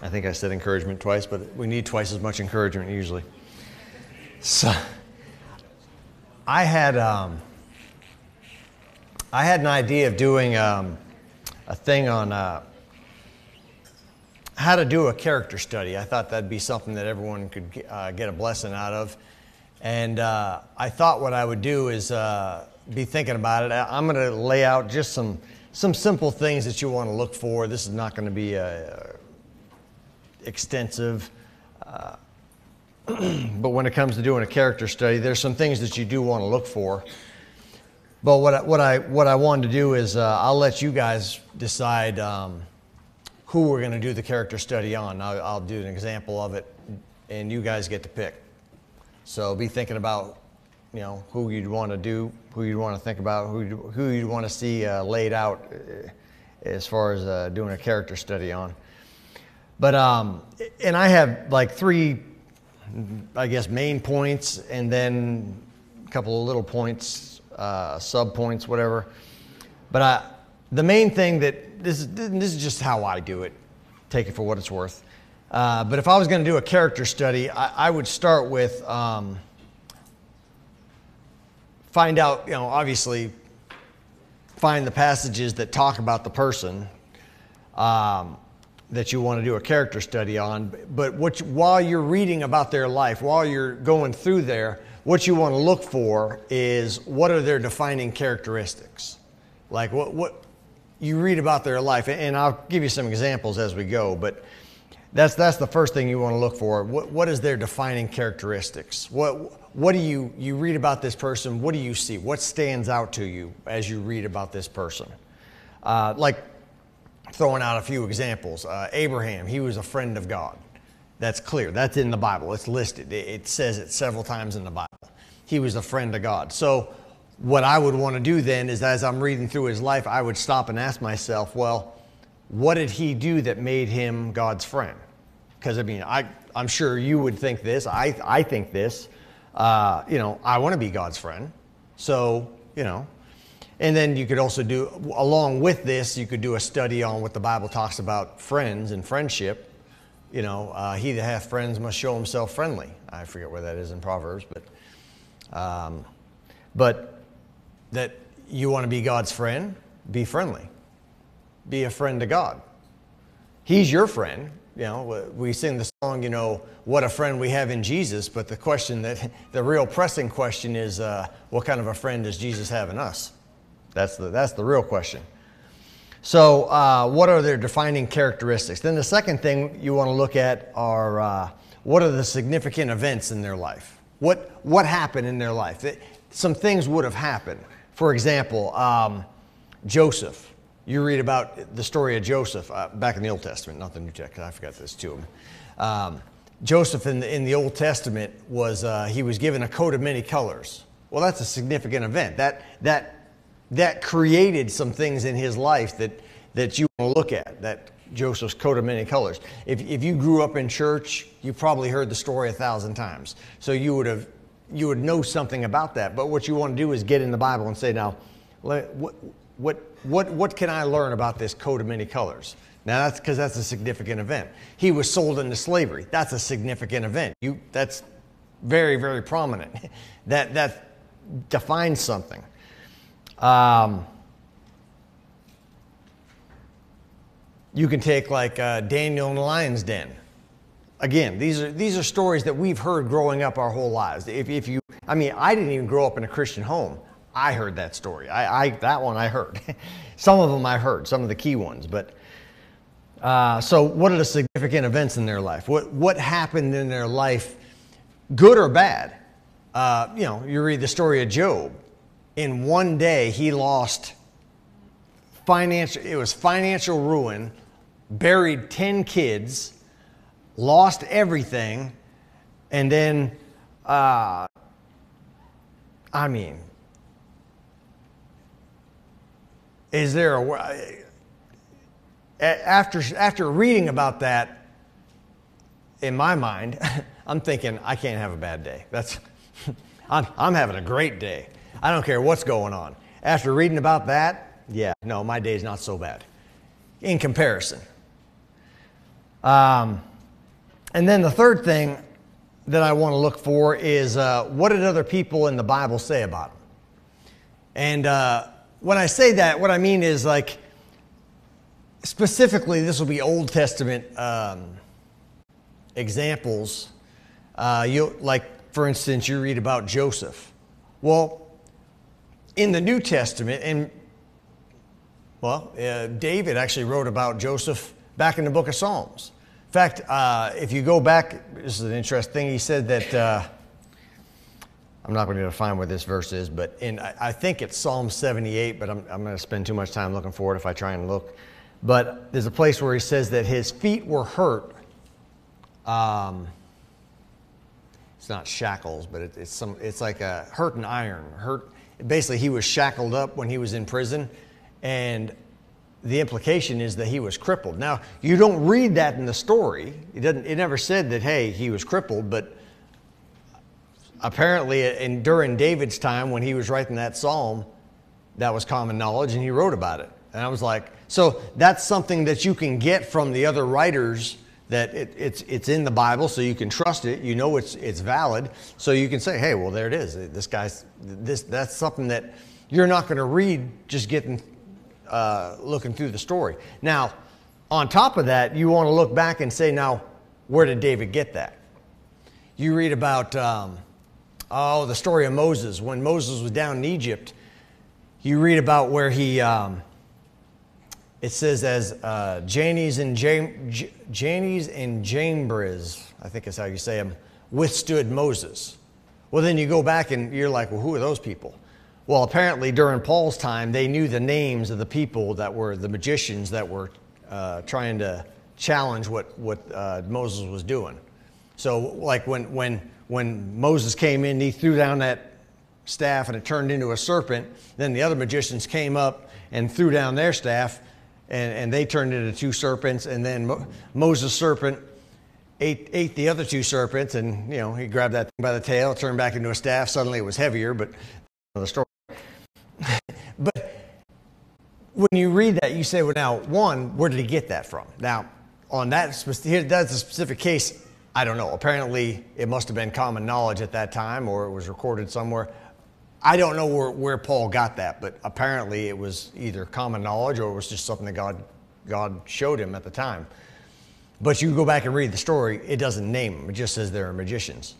I think I said encouragement twice, but we need twice as much encouragement usually. So I had an idea of doing a thing on how to do a character study. I thought that'd be something that everyone could get a blessing out of. And I thought what I would do is be thinking about it. I'm going to lay out just some simple things that you want to look for. This is not going to be extensive. But when it comes to doing a character study, there's some things that you do want to look for. But what I wanted to do is I'll let you guys decide who we're going to do the character study on. I'll do an example of it, and you guys get to pick. So be thinking about, who you'd want to do, who you'd want to think about, who you'd want to see laid out as far as doing a character study on. But and I have like 3, I guess, main points, and then a couple of little points, sub points, whatever. But the main thing that this is just how I do it. Take it for what it's worth. But if I was going to do a character study, I would start with find out, obviously, find the passages that talk about the person that you want to do a character study on. But while you're reading about their life, while you're going through there, what you want to look for is what are their defining characteristics. Like what you read about their life, and I'll give you some examples as we go, but that's the first thing you want to look for. What is their defining characteristics? What do you read about this person? What do you see? What stands out to you as you read about this person? Like throwing out a few examples. Abraham, he was a friend of God. That's clear. That's in the Bible. It's listed. It says it several times in the Bible. He was a friend of God. So what I would want to do then is, as I'm reading through his life, I would stop and ask myself, well, what did he do that made him God's friend? Because I'm sure you would think this. I think this. I want to be God's friend. So, and then you could also do, along with this, you could do a study on what the Bible talks about friends and friendship. He that hath friends must show himself friendly. I forget where that is in Proverbs, but that you want to be God's friend, be friendly. Be a friend to God. He's your friend. We sing the song, what a friend we have in Jesus, but the real pressing question is, what kind of a friend does Jesus have in us? That's the real question. So what are their defining characteristics? Then the second thing you want to look at are what are the significant events in their life? What happened in their life? Some things would have happened. For example, Joseph. You read about the story of Joseph back in the Old Testament, not the New Testament. I forgot this too. Joseph in the Old Testament he was given a coat of many colors. Well, that's a significant event. That created some things in his life that you want to look at. That Joseph's coat of many colors. If you grew up in church, you probably heard the story 1,000 times. So you would know something about that. But what you want to do is get in the Bible and say, now, what can I learn about this coat of many colors? Now that's because that's a significant event. He was sold into slavery. That's a significant event. That's very, very prominent. That defines something. You can take like Daniel in the lion's den. Again, these are stories that we've heard growing up our whole lives. I didn't even grow up in a Christian home. I heard that story. That one I heard. Some of them I heard, some of the key ones. But so what are the significant events in their life? What happened in their life, good or bad? You read the story of Job. In one day, he lost financial ruin, buried 10 kids, lost everything, and then, is there after reading about that, in my mind, I'm thinking I can't have a bad day. I'm having a great day. I don't care what's going on. After reading about that, my day's not so bad in comparison. And then the third thing that I want to look for is what did other people in the Bible say about him? And when I say that, what I mean is like, specifically, this will be Old Testament examples. Like, for instance, you read about Joseph. Well, in the New Testament, David actually wrote about Joseph back in the book of Psalms. In fact, if you go back, this is an interesting thing. He said that, I'm not going to find where this verse is, but I think it's Psalm 78, but I'm going to spend too much time looking for it if I try and look. But there's a place where he says that his feet were hurt. It's not shackles, but it's like a hurt in iron. Basically, he was shackled up when he was in prison, and the implication is that he was crippled. Now, you don't read that in the story. It never said that, hey, he was crippled, but apparently during David's time when he was writing that psalm, that was common knowledge, and he wrote about it. And I was like, so that's something that you can get from the other writers, that it's in the Bible, so you can trust it. You know it's valid, so you can say, hey, well, there it is. That's something that you're not going to read just looking through the story. Now, on top of that, you want to look back and say, now, where did David get that? You read about the story of Moses. When Moses was down in Egypt, you read about where he, it says as Jannes and Jambres, I think is how you say them, withstood Moses. Well, then you go back and you're like, well, who are those people? Well, apparently during Paul's time, they knew the names of the people that were the magicians that were trying to challenge what Moses was doing. So like when Moses came in, he threw down that staff and it turned into a serpent. Then the other magicians came up and threw down their staff, and they turned into two serpents. And then Moses' serpent ate the other two serpents, and he grabbed that thing by the tail, turned back into a staff. Suddenly it was heavier, but the story. But when you read that, you say, well, now, one, where did he get that from? Now, on that's a specific case, I don't know. Apparently, it must have been common knowledge at that time, or it was recorded somewhere. I don't know where Paul got that, but apparently it was either common knowledge or it was just something that God showed him at the time. But you go back and read the story, it doesn't name them. It just says they're magicians.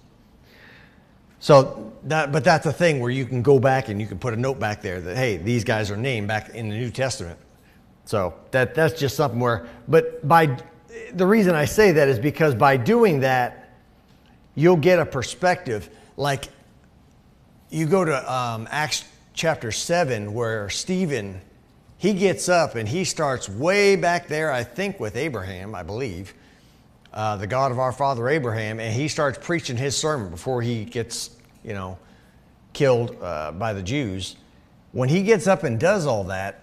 So but that's a thing where you can go back and you can put a note back there that, hey, these guys are named back in the New Testament. So that's just something where, but the reason I say that is because by doing that, you'll get a perspective. Like you go to Acts chapter 7 where Stephen, he gets up and he starts way back there, I think with Abraham, I believe, the God of our father Abraham, and he starts preaching his sermon before he gets, killed by the Jews. When he gets up and does all that,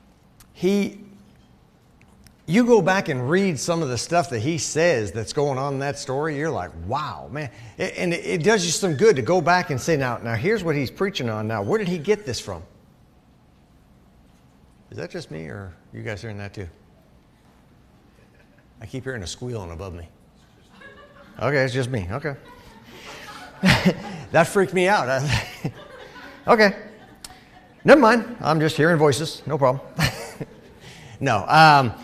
you go back and read some of the stuff that he says that's going on in that story, you're like, wow, man. And it does you some good to go back and say, now here's what he's preaching on. Now, where did he get this from? Is that just me, or are you guys hearing that too? I keep hearing a squealing above me. Okay, it's just me. Okay. That freaked me out. Okay. Never mind. I'm just hearing voices. No problem. No.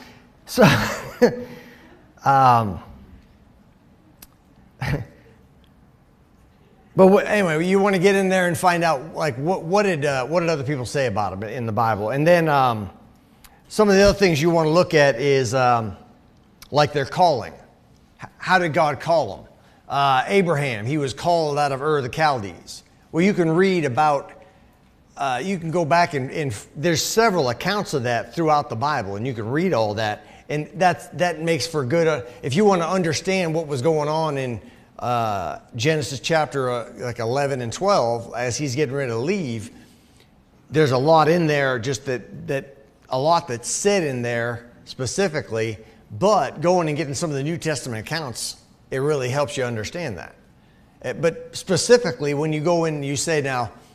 But anyway, you want to get in there and find out, like, what did other people say about him in the Bible? And then some of the other things you want to look at is like their calling. How did God call him? Abraham, he was called out of Ur the Chaldees. Well, you can read about, you can go back and there's several accounts of that throughout the Bible, and you can read all that. And that makes for good, if you want to understand what was going on in Genesis chapter 11 and 12, as he's getting ready to leave, there's a lot in there, just that a lot that's said in there specifically, but going and getting some of the New Testament accounts, it really helps you understand that. But specifically, when you go in and you say, now,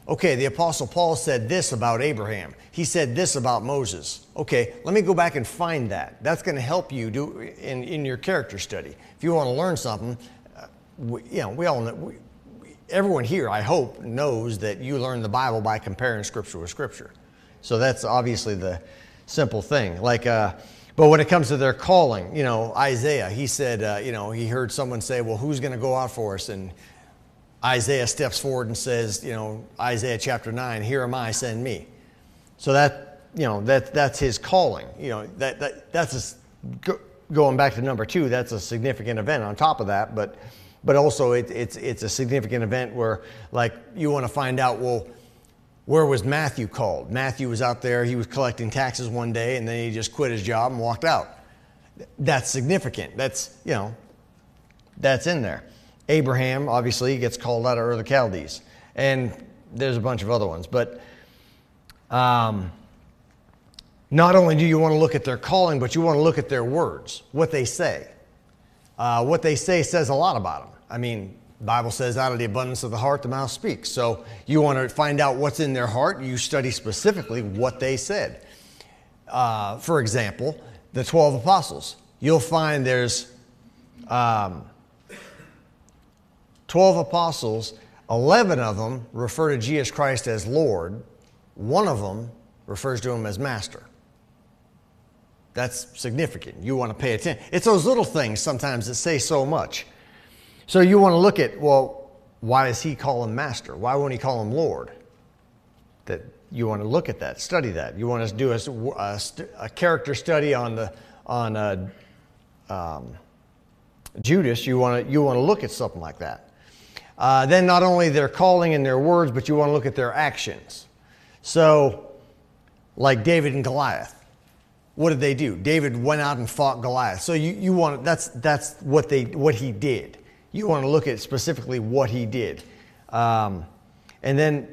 Okay, the Apostle Paul said this about Abraham. He said this about Moses. Okay, let me go back and find that. That's going to help you do in your character study. If you want to learn something, we all know, everyone here, I hope, knows that you learn the Bible by comparing Scripture with Scripture. So that's obviously the simple thing. But when it comes to their calling, Isaiah, he said, he heard someone say, well, who's going to go out for us? And Isaiah steps forward and says, Isaiah chapter 9, here am I, send me. So that's his calling. That's going back to number 2, that's a significant event on top of that, but also it's a significant event where, like, you want to find out, well, where was Matthew called? Matthew was out there, he was collecting taxes one day, and then he just quit his job and walked out. That's significant. That's in there. Abraham, obviously, gets called out of Ur of the Chaldees. And there's a bunch of other ones. But not only do you want to look at their calling, but you want to look at their words, what they say. What they say says a lot about them. I mean, the Bible says out of the abundance of the heart, the mouth speaks. So you want to find out what's in their heart. You study specifically what they said. For example, the 12 apostles. You'll find there's 12 apostles, 11 of them refer to Jesus Christ as Lord. One of them refers to him as Master. That's significant. You want to pay attention. It's those little things sometimes that say so much. So you want to look at, well, why does he call him Master? Why won't he call him Lord? That you want to look at that, study that. You want to do a character study on Judas. You want to look at something like that. Then not only their calling and their words, but you want to look at their actions. So, like David and Goliath. What did they do? David went out and fought Goliath. So you want that's what he did. You want to look at specifically what he did. And then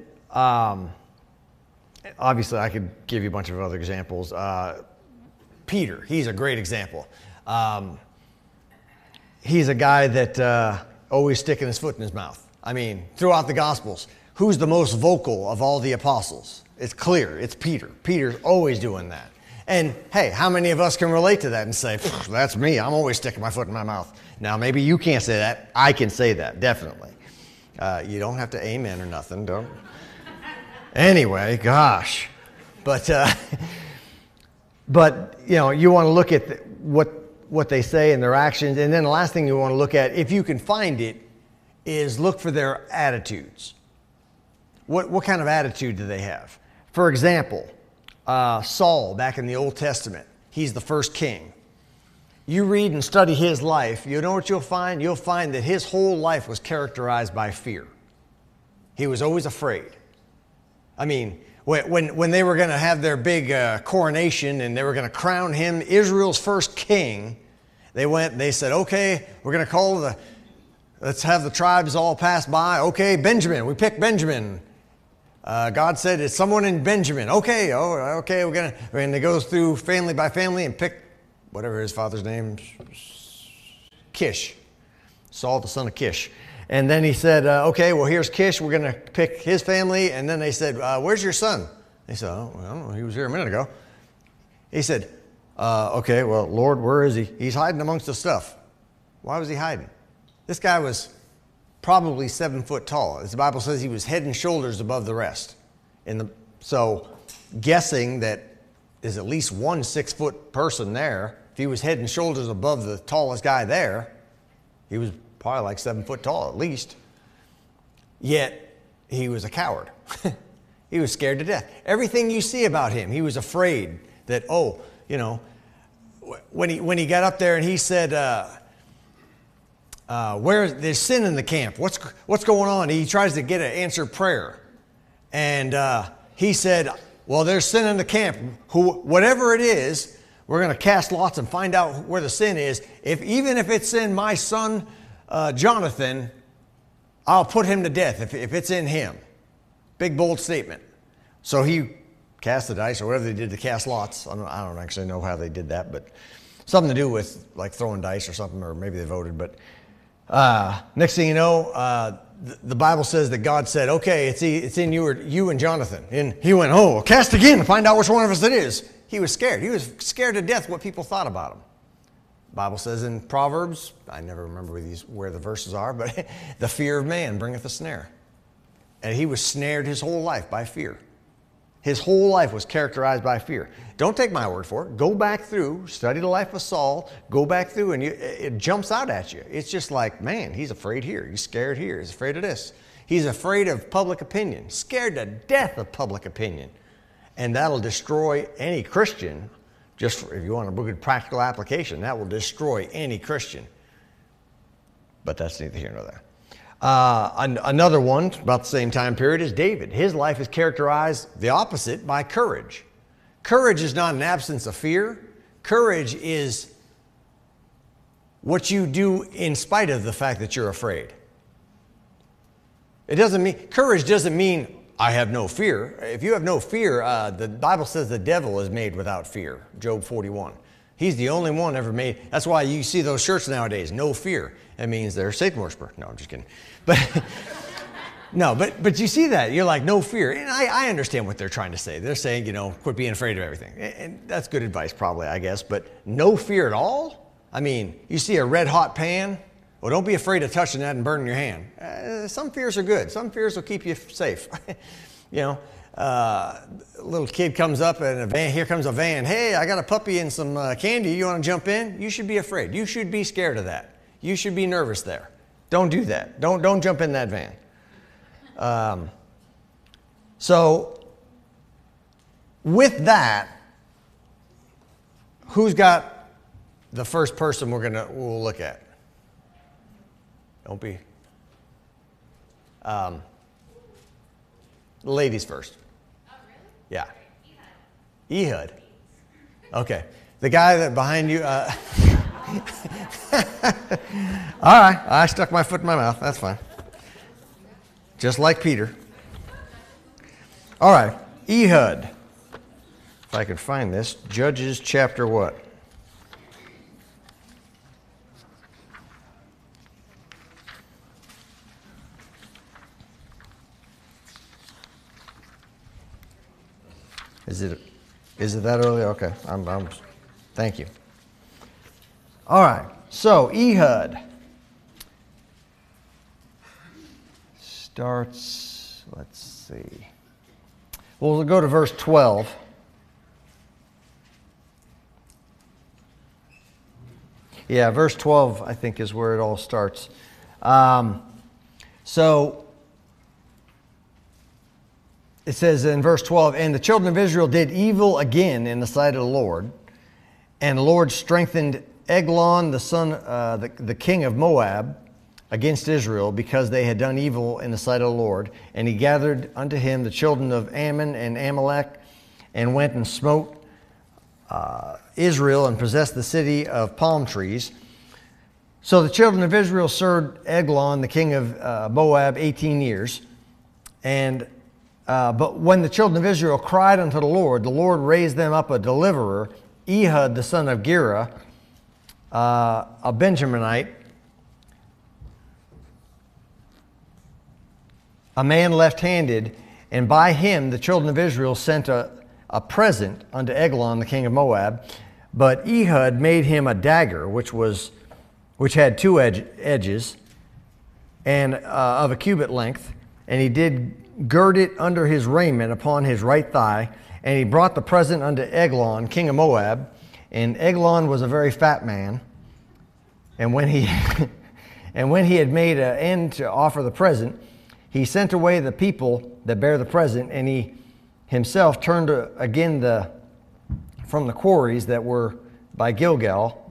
obviously I could give you a bunch of other examples. Peter, he's a great example. He's a guy that always sticking his foot in his mouth. I mean, throughout the Gospels, who's the most vocal of all the apostles? It's clear, it's Peter. Peter's always doing that. And hey, how many of us can relate to that and say, that's me, I'm always sticking my foot in my mouth. Now, maybe you can't say that. I can say that, definitely. You don't have to amen or nothing, don't. Anyway, gosh. But you want to look at what they say and their actions. And then the last thing you want to look at, if you can find it, is look for their attitudes. What kind of attitude do they have? For example, Saul, back in the Old Testament, he's the first king. You read and study his life, you know what you'll find? You'll find that his whole life was characterized by fear. He was always afraid. I mean, when they were going to have their big coronation and they were going to crown him Israel's first king, they said, okay, we're going to let's have the tribes all pass by. Okay, Benjamin, we picked Benjamin. God said, it's someone in Benjamin. Okay, we're going to, and they go through family by family and pick whatever his father's name, Kish. Saul, the son of Kish. And then he said, okay, well, here's Kish. We're going to pick his family. And then they said, where's your son? They said, oh, well, I don't know. He was here a minute ago. He said, okay, well, Lord, where is he? He's hiding amongst the stuff. Why was he hiding? This guy was probably 7 foot tall. As the Bible says, he was head and shoulders above the rest. So guessing that there's at least one 6 foot person there, if he was head and shoulders above the tallest guy there, he was probably like 7 foot tall at least. Yet he was a coward. He was scared to death. Everything you see about him, he was afraid that, when he got up there and he said, there's sin in the camp. What's going on? He tries to get an answered prayer. And he said, well, there's sin in the camp. Whatever it is, we're going to cast lots and find out where the sin is. Even if it's in my son, Jonathan, I'll put him to death if it's in him. Big, bold statement. So he cast the dice or whatever they did to cast lots. I don't actually know how they did that, but something to do with like throwing dice or something, or maybe they voted. But Next thing you know, the Bible says that God said, okay, it's in you and Jonathan. And he went, oh, cast again and find out which one of us it is. He was scared. He was scared to death what people thought about him. The Bible says in Proverbs, I never remember where the verses are, but the fear of man bringeth a snare. And he was snared his whole life by fear. His whole life was characterized by fear. Don't take my word for it. Go back through, study the life of Saul, go back through, and it jumps out at you. It's just like, man, he's afraid here. He's scared here. He's afraid of this. He's afraid of public opinion, scared to death of public opinion. And that'll destroy any Christian. Just if you want a good practical application, that will destroy any Christian. But that's neither here nor there. Another one about the same time period is David. His life is characterized the opposite by courage. Courage is not an absence of fear. Courage is what you do in spite of the fact that you're afraid. Courage doesn't mean I have no fear. If you have no fear, the Bible says the devil is made without fear. Job 41. He's the only one ever made. That's why you see those shirts nowadays, no fear. That means they're a Satan worshiper. No, I'm just kidding. But no, but you see that. You're like, no fear. And I understand what they're trying to say. They're saying, quit being afraid of everything. And that's good advice probably, I guess. But no fear at all? I mean, you see a red hot pan? Well, don't be afraid of touching that and burning your hand. Some fears are good. Some fears will keep you safe. A little kid comes up in a van. Here comes a van. Hey, I got a puppy and some candy. You want to jump in? You should be afraid. You should be scared of that. You should be nervous there. Don't do that. Don't jump in that van. So with that, who's got the first person we'll look at? Don't be. Ladies first. Oh, really? Yeah. Ehud. Okay. The guy that behind you. All right. I stuck my foot in my mouth. That's fine. Just like Peter. All right. Ehud. If I can find this. Judges chapter what? Is it that early? Okay. Thank you. All right. So Ehud starts, let's see. We'll go to verse 12. Yeah, verse 12, I think, is where it all starts. So it says in verse 12, and the children of Israel did evil again in the sight of the Lord, and the Lord strengthened Eglon, the son, the king of Moab, against Israel, because they had done evil in the sight of the Lord. And he gathered unto him the children of Ammon and Amalek, and went and smote Israel, and possessed the city of palm trees. So the children of Israel served Eglon, the king of Moab, 18 years. But when the children of Israel cried unto the Lord raised them up a deliverer, Ehud the son of Gera, a Benjaminite, a man left-handed, and by him the children of Israel sent a present unto Eglon the king of Moab. But Ehud made him a dagger, which had two edges, and of a cubit length, and he did gird it under his raiment upon his right thigh, and he brought the present unto Eglon, king of Moab. And Eglon was a very fat man, and when he had made an end to offer the present, he sent away the people that bare the present, and he himself turned again from the quarries that were by Gilgal.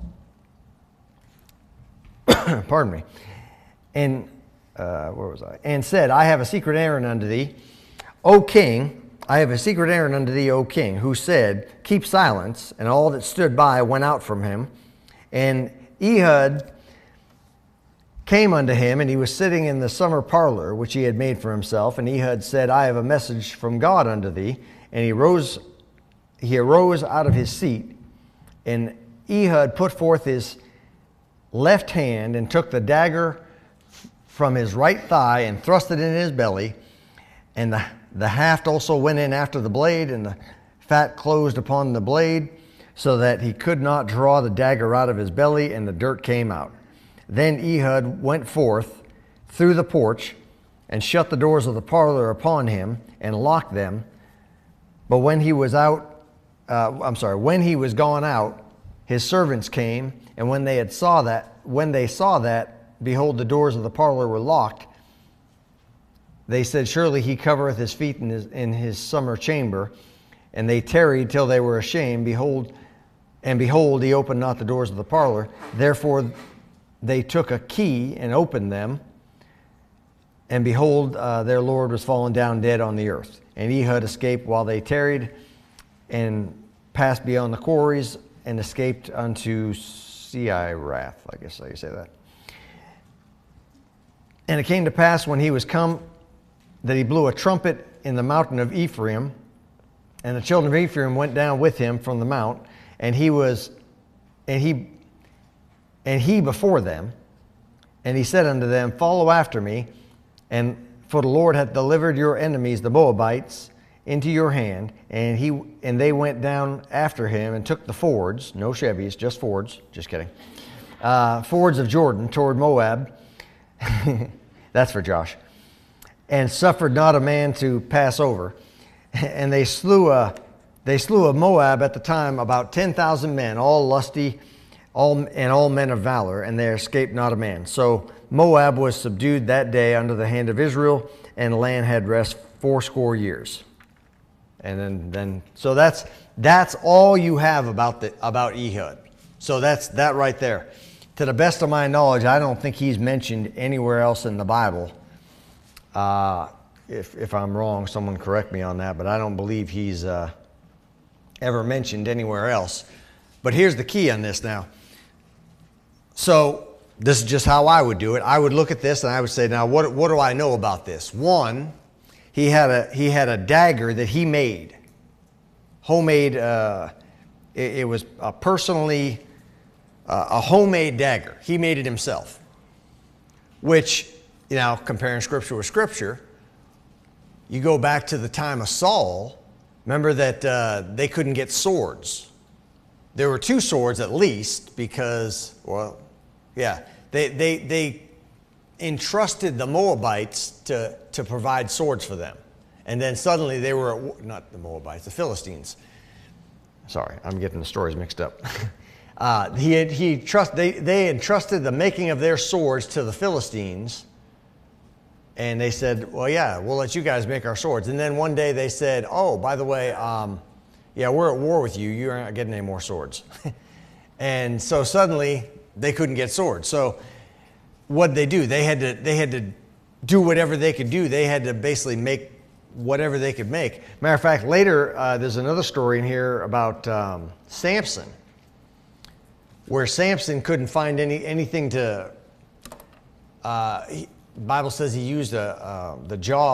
Pardon me. And where was I? And said, I have a secret errand unto thee, O king. I have a secret errand unto thee, O king, who said, keep silence. And all that stood by went out from him. And Ehud came unto him, and he was sitting in the summer parlor, which he had made for himself. And Ehud said, I have a message from God unto thee. And he arose out of his seat. And Ehud put forth his left hand and took the dagger from his right thigh and thrust it in his belly. And the haft also went in after the blade, and the fat closed upon the blade, so that he could not draw the dagger out of his belly, and the dirt came out. Then Ehud went forth through the porch and shut the doors of the parlor upon him and locked them. But when he was when he was gone out, his servants came, and when they saw that, behold, the doors of the parlor were locked, they said, surely he covereth his feet in his summer chamber. And they tarried till they were ashamed. Behold, he opened not the doors of the parlor. Therefore they took a key and opened them. And behold, their Lord was fallen down dead on the earth. And Ehud escaped while they tarried, and passed beyond the quarries, and escaped unto Seirath. I guess how you say that. And it came to pass when he was come, that he blew a trumpet in the mountain of Ephraim, and the children of Ephraim went down with him from the mount, and he before them, and he said unto them, follow after me, and for the Lord hath delivered your enemies, the Moabites, into your hand. And they went down after him and took the fords, no Chevys, just fords, just kidding, fords of Jordan toward Moab. That's for Josh. And suffered not a man to pass over. And they slew of Moab at the time about 10,000 men, all lusty, all men of valor, and there escaped not a man. So Moab was subdued that day under the hand of Israel, and the land had rest 80 years. And then so that's all you have about Ehud. So that's that right there. To the best of my knowledge, I don't think he's mentioned anywhere else in the Bible. If I'm wrong, someone correct me on that, but I don't believe he's ever mentioned anywhere else. But here's the key on this now. So this is just how I would do it. I would look at this and I would say, now what do I know about this? One, he had a dagger that he made, homemade. It was a homemade dagger. He made it himself, which, comparing Scripture with Scripture, you go back to the time of Saul. Remember that they couldn't get swords. There were 2 swords at least because, they entrusted the Moabites to provide swords for them. And then suddenly they were, not the Moabites, the Philistines. Sorry, I'm getting the stories mixed up. They entrusted the making of their swords to the Philistines. And they said, well, yeah, we'll let you guys make our swords. And then one day they said, oh, by the way, we're at war with you. You're not getting any more swords. And so suddenly they couldn't get swords. So what'd they do? They had to do whatever they could do. They had to basically make whatever they could make. Matter of fact, later there's another story in here about Samson, where Samson couldn't find anything to... The Bible says he used the jaw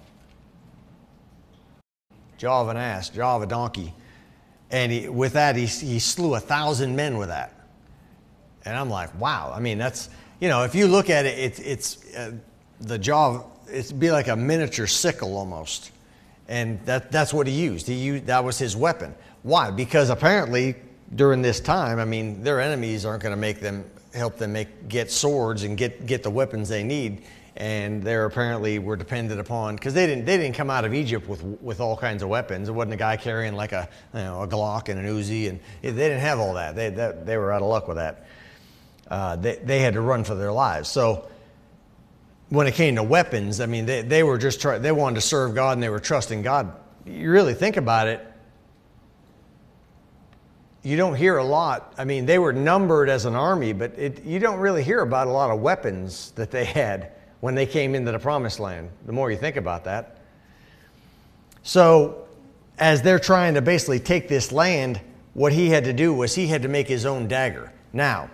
of an ass, jaw of a donkey, and with that he slew 1,000 men with that. And I'm like, wow. I mean, that's, if you look at it, it's the jaw. It'd be like a miniature sickle almost, and that's what he used. That was his weapon. Why? Because apparently during this time, I mean, their enemies aren't going to help them get swords and get the weapons they need, and they apparently were dependent upon, because they didn't come out of Egypt with all kinds of weapons. It wasn't a guy carrying like a Glock and an Uzi, and they didn't have all that. They were out of luck with that. They had to run for their lives. So when it came to weapons, I mean, they were just they wanted to serve God, and they were trusting God. You really think about it, you don't hear a lot. I mean, they were numbered as an army, but you don't really hear about a lot of weapons that they had when they came into the Promised Land, the more you think about that. So as they're trying to basically take this land, what he had to do was he had to make his own dagger. Now,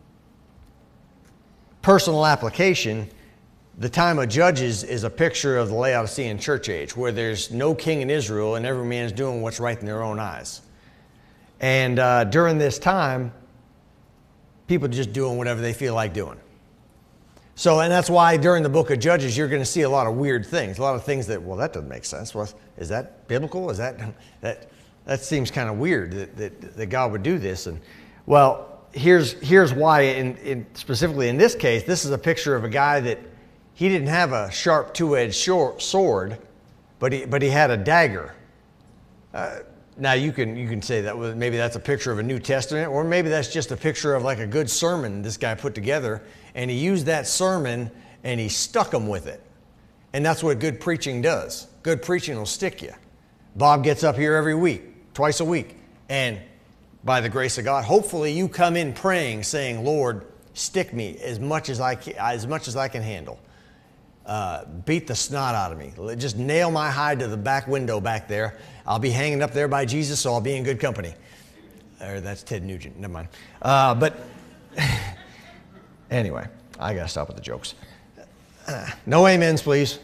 personal application, the time of Judges is a picture of the Laodicean church age, where there's no king in Israel and every man's doing what's right in their own eyes. And during this time, people just doing whatever they feel like doing. So, and that's why during the book of Judges, you're going to see a lot of weird things, a lot of things that, well, that doesn't make sense. Well, is that biblical? Is that seems kind of weird that God would do this? And well, here's why. Specifically in this case, this is a picture of a guy that he didn't have a sharp two-edged sword, but he had a dagger. Now you can say that maybe that's a picture of a New Testament, or maybe that's just a picture of like a good sermon this guy put together, and he used that sermon and he stuck them with it. And that's what good preaching does. Good preaching will stick you. Bob gets up here every week, twice a week, and by the grace of God, hopefully you come in praying, saying, Lord, stick me as much as I can handle. Beat the snot out of me. Just nail my hide to the back window back there. I'll be hanging up there by Jesus, so I'll be in good company. Or that's Ted Nugent. Never mind. But anyway, I got to stop with the jokes. No amens, please.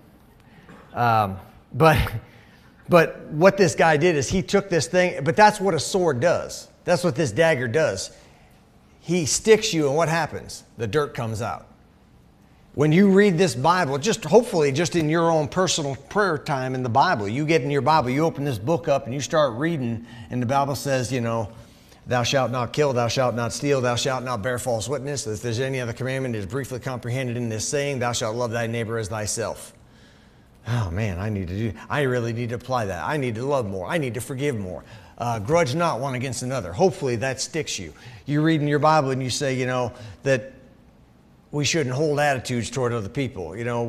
But what this guy did is he took this thing, but that's what a sword does. That's what this dagger does. He sticks you, and what happens? The dirt comes out. When you read this Bible, hopefully just in your own personal prayer time in the Bible, you get in your Bible, you open this book up and you start reading, and the Bible says, thou shalt not kill, thou shalt not steal, thou shalt not bear false witness. If there's any other commandment, it is briefly comprehended in this saying, thou shalt love thy neighbor as thyself. Oh man, I really need to apply that. I need to love more. I need to forgive more. Grudge not one against another. Hopefully that sticks you. You read in your Bible and you say, that we shouldn't hold attitudes toward other people.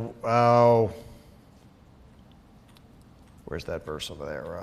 Where's that verse over there?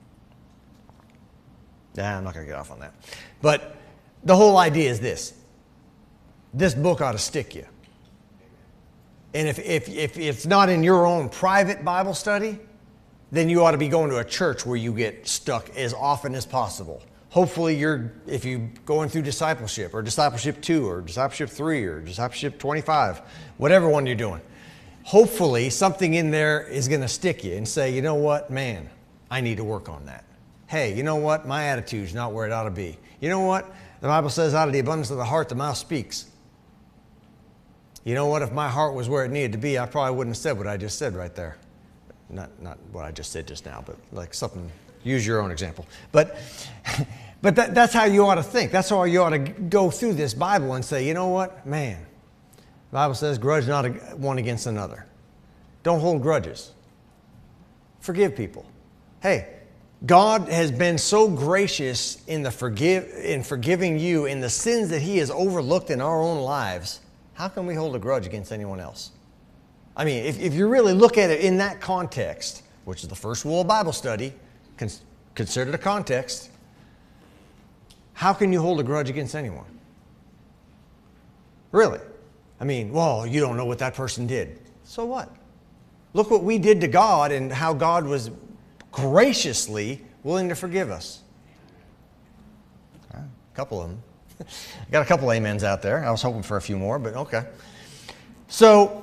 I'm not going to get off on that. But the whole idea is this. This book ought to stick you. And if it's not in your own private Bible study, then you ought to be going to a church where you get stuck as often as possible. Hopefully if you're going through discipleship, or discipleship 2, or discipleship 3, or discipleship 25, whatever one you're doing, hopefully something in there is going to stick you and say, you know what, man, I need to work on that. Hey, you know what, my attitude's not where it ought to be. You know what, the Bible says out of the abundance of the heart, the mouth speaks. You know what, if my heart was where it needed to be, I probably wouldn't have said what I just said right there. Not what I just said just now, but like something, use your own example. But that's how you ought to think. That's how you ought to go through this Bible and say, you know what, man, the Bible says grudge not one against another. Don't hold grudges. Forgive people. Hey, God has been so gracious in forgiving you in the sins that He has overlooked in our own lives. How can we hold a grudge against anyone else? I mean, if you really look at it in that context, which is the first rule of Bible study, consider the context, how can you hold a grudge against anyone? Really? I mean, well, you don't know what that person did. So what? Look what we did to God and how God was graciously willing to forgive us. A couple of them. I got a couple amens out there. I was hoping for a few more, but okay. So,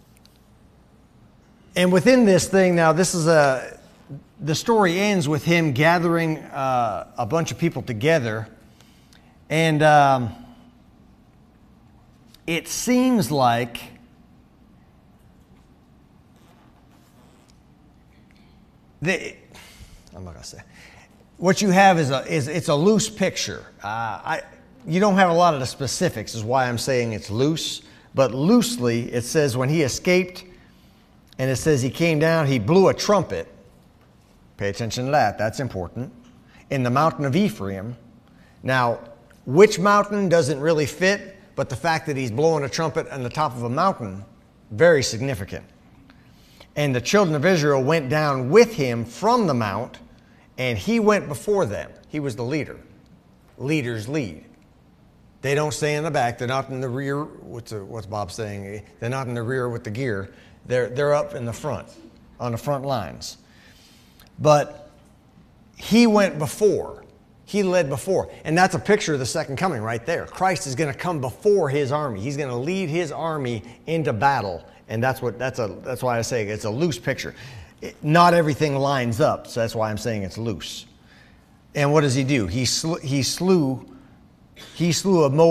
and within this thing now, the story ends with him gathering a bunch of people together. And it seems like I'm not going to say. What you have is it's a loose picture. You don't have a lot of the specifics, is why I'm saying it's loose. But loosely, it says when he escaped, and it says he came down, he blew a trumpet. Pay attention to that. That's important. In the mountain of Ephraim. Now, which mountain doesn't really fit, but the fact that he's blowing a trumpet on the top of a mountain, very significant. And the children of Israel went down with him from the mount, and he went before them. He was the leader. Leaders lead. They don't stay in the back. They're not in the rear. What's Bob saying? They're not in the rear with the gear. They're up in the front, on the front lines. But he went before. He led before. And that's a picture of the second coming right there. Christ is going to come before his army. He's going to lead his army into battle. And that's why I say it's a loose picture. Not everything lines up, so that's why I'm saying it's loose. And what does he do? He slew He slew of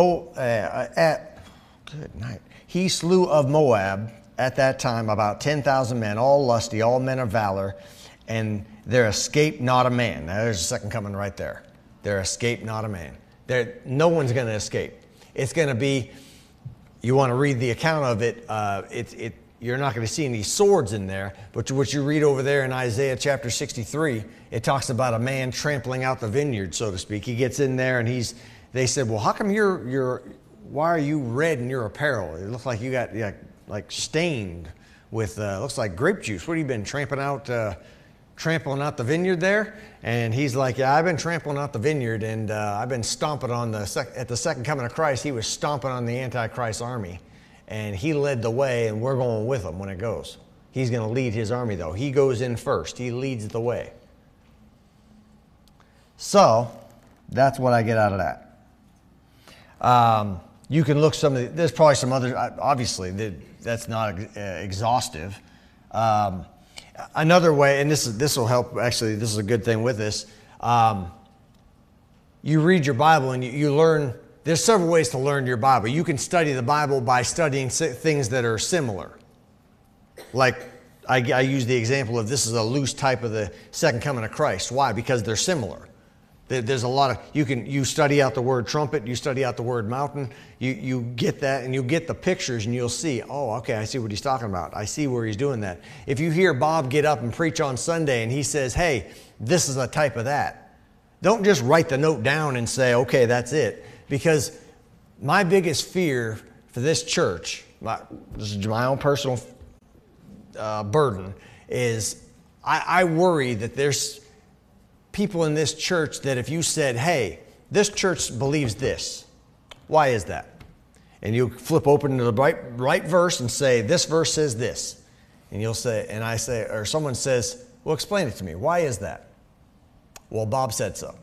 good night. He slew of Moab at that time about 10,000 men, all lusty, all men of valor, and there escaped not a man. Now there's the second coming right there. There escaped not a man. No one's going to escape. It's going to be, you want to read the account of it, you're not going to see any swords in there, but what you read over there in Isaiah chapter 63, it talks about a man trampling out the vineyard, so to speak. He gets in there and they said, well, how come why are you red in your apparel? It looks like you got like stained with, looks like grape juice. What have you been trampling out the vineyard there? And he's like, yeah, I've been trampling out the vineyard, and I've been stomping on at the second coming of Christ. He was stomping on the Antichrist army, and he led the way, and we're going with him when it goes. He's going to lead his army, though. He goes in first. He leads the way. So that's what I get out of that. You can look there's probably some other, obviously that's not exhaustive. Another way, and this will help, actually this is a good thing with this. You read your Bible and you learn, there's several ways to learn your Bible. You can study the Bible by studying things that are similar. Like I use the example of this is a loose type of the second coming of Christ. Why? Because they're similar. There's a lot of, you study out the word trumpet, you study out the word mountain, you get that, and you get the pictures, and you'll see, oh, okay, I see what he's talking about. I see where he's doing that. If you hear Bob get up and preach on Sunday and he says, hey, this is a type of that, don't just write the note down and say, okay, that's it. Because my biggest fear for this church, this is my own personal burden, is I worry that there's people in this church that if you said, hey, this church believes this, why is that? And you flip open to the right verse and say, this verse says this. And you'll say, and I say, or someone says, well, explain it to me. Why is that? Well, Bob said so.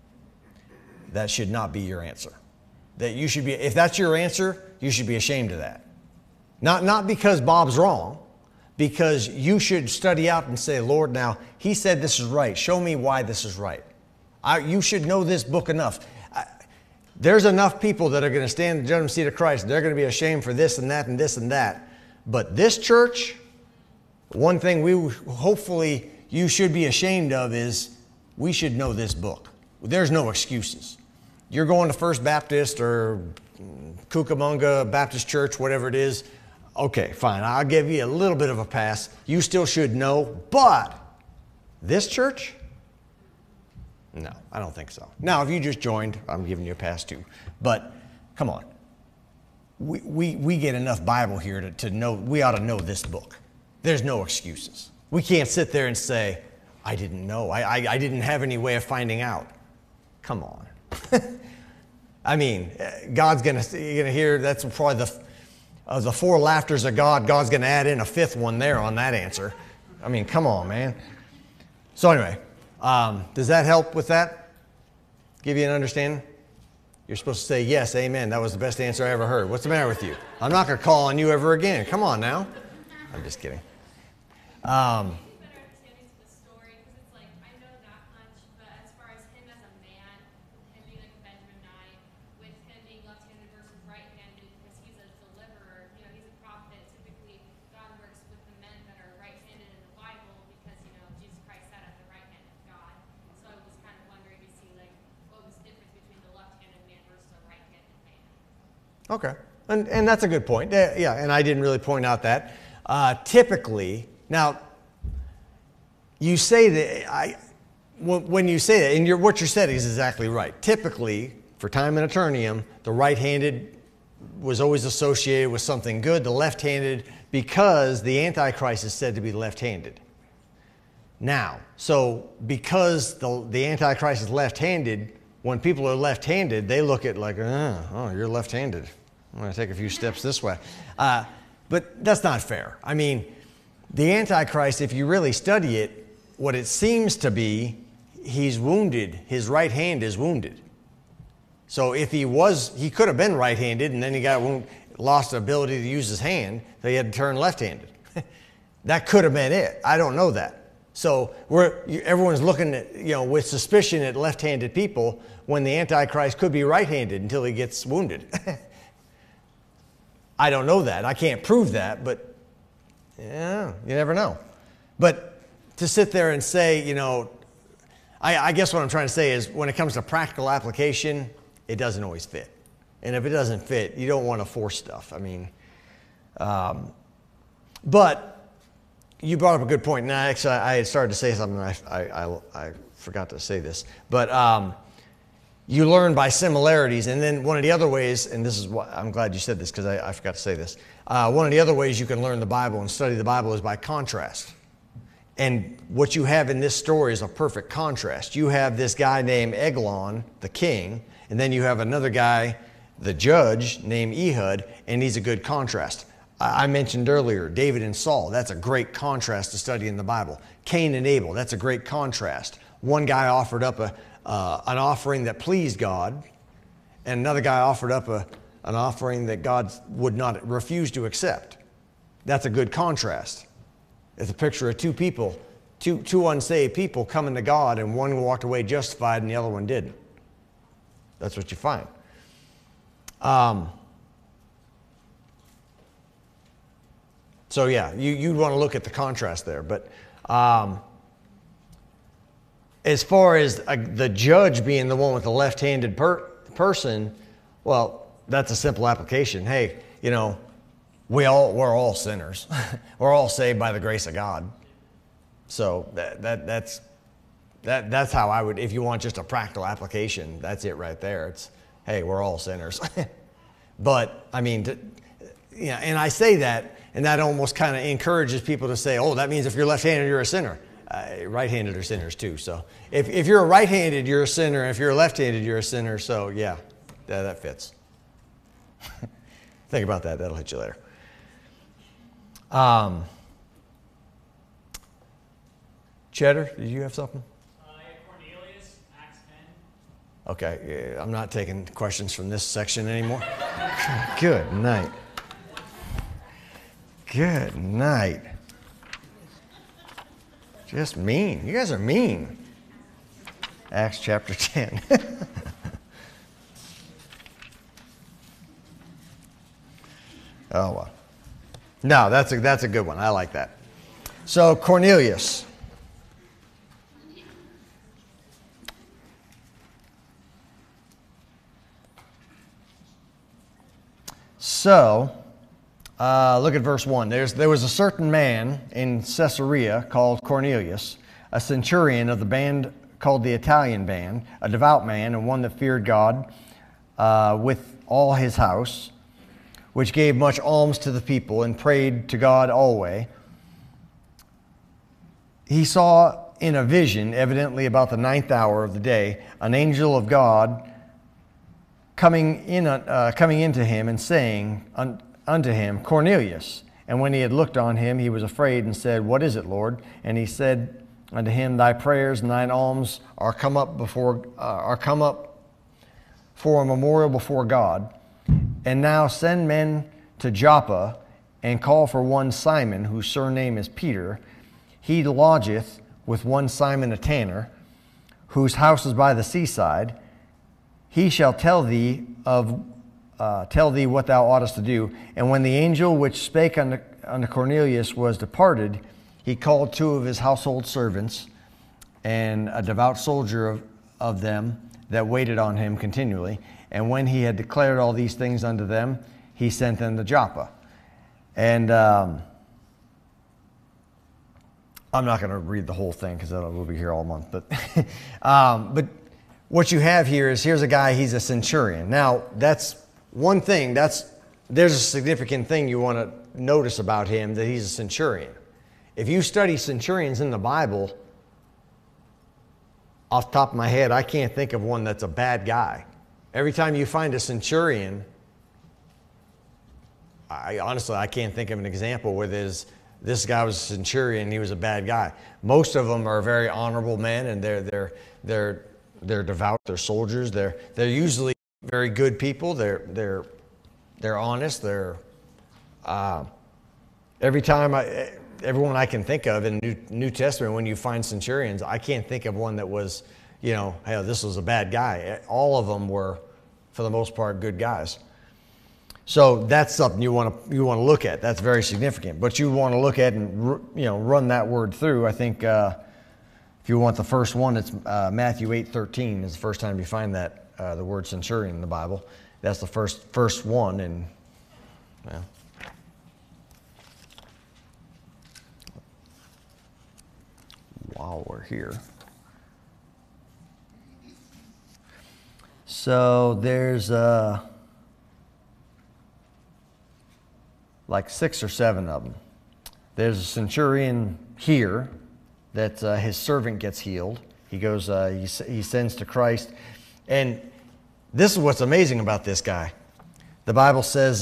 That should not be your answer. That you should be, if that's your answer, you should be ashamed of that. Not because Bob's wrong, because you should study out and say, Lord, now, he said this is right. Show me why this is right. You should know this book enough. There's enough people that are going to stand in the judgment seat of Christ. They're going to be ashamed for this and that and this and that. But this church, one thing hopefully you should be ashamed of is we should know this book. There's no excuses. You're going to First Baptist or Cucamonga Baptist Church, whatever it is. Okay, fine. I'll give you a little bit of a pass. You still should know, but this church? No, I don't think so. Now, if you just joined, I'm giving you a pass too. But come on. We get enough Bible here to know, we ought to know this book. There's no excuses. We can't sit there and say, I didn't know. I didn't have any way of finding out. Come on. I mean, God's going to, you're going to hear, that's probably the four laughters of God, God's going to add in a fifth one there on that answer. I mean, come on, man. So anyway, does that help with that? Give you an understanding? You're supposed to say, yes, amen. That was the best answer I ever heard. What's the matter with you? I'm not going to call on you ever again. Come on now. I'm just kidding. Okay, and that's a good point. Yeah, and I didn't really point out that. Typically, now, you say that, when you say that, and what you're saying is exactly right. Typically, for time and eternium, the right-handed was always associated with something good, the left-handed, because the Antichrist is said to be left-handed. Now, so because the Antichrist is left-handed, when people are left-handed, they look at like, oh, you're left-handed. I'm going to take a few steps this way. But that's not fair. I mean, the Antichrist, if you really study it, what it seems to be, he's wounded. His right hand is wounded. So if he could have been right-handed, and then he lost the ability to use his hand, so he had to turn left-handed. That could have been it. I don't know that. So everyone's looking at, with suspicion at left-handed people. when the Antichrist could be right-handed until he gets wounded. I don't know that. I can't prove that, but yeah, you never know. But to sit there and say, you know, I guess what I'm trying to say is when it comes to practical application, it doesn't always fit. And if it doesn't fit, you don't want to force stuff. I mean, but you brought up a good point. Now, actually, I had started to say something. I forgot to say this. But you learn by similarities. And then one of the other ways, and this is what I'm glad you said this because I forgot to say this. One of the other ways you can learn the Bible and study the Bible is by contrast. And what you have in this story is a perfect contrast. You have this guy named Eglon, the king, and then you have another guy, the judge, named Ehud, and he's a good contrast. I mentioned earlier, David and Saul, that's a great contrast to study in the Bible. Cain and Abel, that's a great contrast. One guy offered up an offering that pleased God, and another guy offered up an offering that God would not refuse to accept. That's a good contrast. It's a picture of two people, two unsaved people coming to God, and one walked away justified and the other one didn't. That's what you find. So yeah, you'd want to look at the contrast there. But as far as the judge being the one with the left-handed person, well, that's a simple application. Hey, you know, we're all sinners. We're all saved by the grace of God. So that's how I would, if you want just a practical application, that's it right there. It's, hey, we're all sinners. But I mean, yeah, and I say that, and that almost kind of encourages people to say, oh, that means if you're left-handed, you're a sinner. Right-handed are sinners too. So if you're right-handed, you're a sinner. If you're left-handed, you're a sinner. So yeah, that fits. Think about that. That'll hit you later. Cheddar, did you have something? Cornelius, Acts 10. Okay, I'm not taking questions from this section anymore. Good night. Good night. Just mean. You guys are mean. Acts chapter 10. Oh, well. No, that's a good one. I like that. So, Cornelius. So, look at verse 1. There was a certain man in Caesarea called Cornelius, a centurion of the band called the Italian band, a devout man and one that feared God with all his house, which gave much alms to the people and prayed to God always. He saw in a vision, evidently about the 9th hour of the day, an angel of God coming into him and saying unto him, Cornelius. And when he had looked on him, he was afraid and said, What is it, Lord? And he said unto him, Thy prayers and thine alms are come up for a memorial before God. And now send men to Joppa and call for one Simon, whose surname is Peter. He lodgeth with one Simon a tanner, whose house is by the seaside. He shall tell thee what thou oughtest to do. And when the angel which spake unto Cornelius was departed, he called 2 of his household servants and a devout soldier of them that waited on him continually. And when he had declared all these things unto them, he sent them to Joppa. And I'm not going to read the whole thing because we'll be here all month. But what you have here is, here's a guy, he's a centurion. Now, that's one thing. There's a significant thing you want to notice about him, that he's a centurion. If you study centurions in the Bible, off the top of my head, I can't think of one that's a bad guy. Every time you find a centurion, I can't think of an example where this guy was a centurion and he was a bad guy. Most of them are very honorable men, and they're devout, they're soldiers, they're usually very good people, they're honest, everyone I can think of in New Testament, when you find centurions, I can't think of one that was, hey, this was a bad guy. All of them were, for the most part, good guys. So that's something you want to look at. That's very significant. But you want to look at and run that word through. I think if you want the first one, it's Matthew 8:13 is the first time you find that the word centurion in the Bible. That's the first one, and well, while we're here. So there's like 6 or 7 of them. There's a centurion here that his servant gets healed. He goes, he sends to Christ. And this is what's amazing about this guy. The Bible says,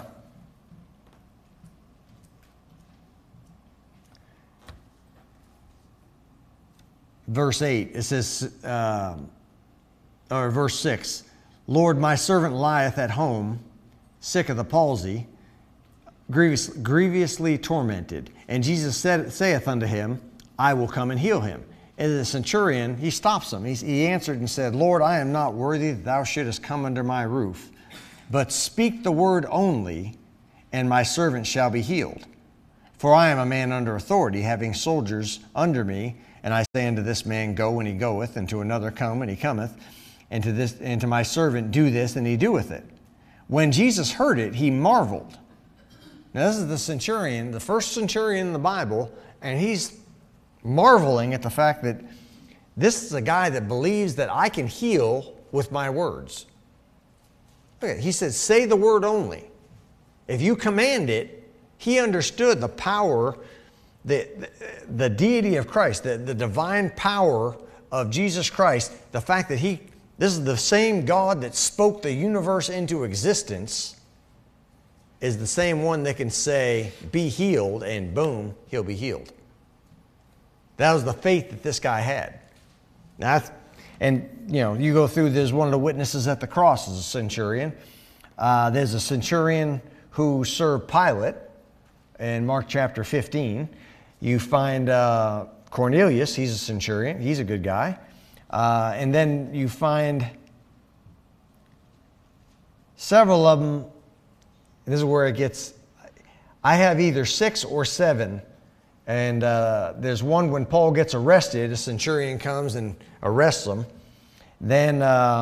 verse 8, it says, or verse 6, Lord, my servant lieth at home, sick of the palsy, grievously tormented. And Jesus saith unto him, I will come and heal him. And the centurion, he stops him. He answered and said, Lord, I am not worthy that thou shouldest come under my roof, but speak the word only, and my servant shall be healed. For I am a man under authority, having soldiers under me, and I say unto this man, go, and he goeth, and to another, come, and he cometh, and to my servant, do this, and he doeth it. When Jesus heard it, he marveled. Now this is the centurion, the first centurion in the Bible, and he's marveling at the fact that this is a guy that believes that I can heal with my words. Okay, he said, say the word only. If you command it, he understood the power, the deity of Christ, the divine power of Jesus Christ, the fact that this is the same God that spoke the universe into existence, is the same one that can say, be healed, and boom, he'll be healed. That was the faith that this guy had. You go through, there's one of the witnesses at the cross is a centurion. There's a centurion who served Pilate in Mark chapter 15. You find Cornelius, he's a centurion. He's a good guy. And then you find several of them. This is where it gets, I have either 6 or 7. And there's one when Paul gets arrested, a centurion comes and arrests him. Then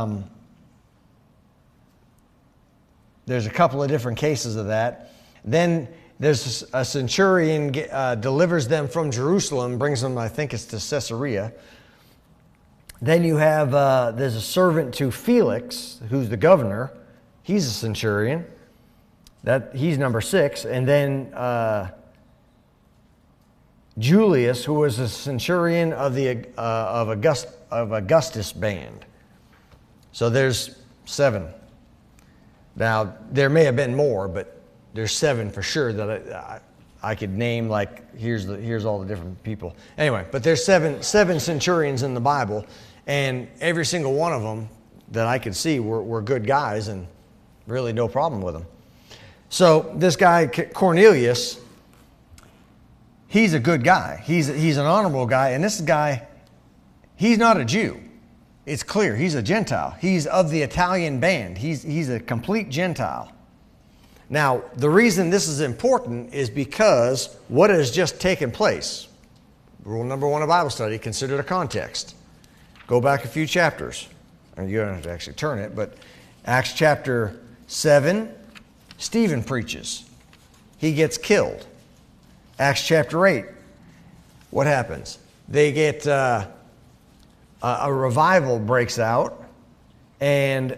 there's a couple of different cases of that. Then there's a centurion delivers them from Jerusalem, brings them, I think it's to Caesarea. Then you have, there's a servant to Felix, who's the governor. He's a centurion. He's number 6. And then Julius, who was a centurion of Augustus' band. So there's 7. Now, there may have been more, but there's 7 for sure that I could name, like, here's all the different people. Anyway, but there's seven centurions in the Bible, and every single one of them that I could see were good guys, and really no problem with them. So this guy, Cornelius, he's a good guy. He's an honorable guy, and this guy, he's not a Jew. It's clear. He's a Gentile. He's of the Italian band. He's a complete Gentile. Now, the reason this is important is because what has just taken place. Rule number 1 of Bible study, consider the context. Go back a few chapters. And you don't have to actually turn it, but Acts chapter 7, Stephen preaches. He gets killed. Acts chapter 8, what happens? They get, a revival breaks out, and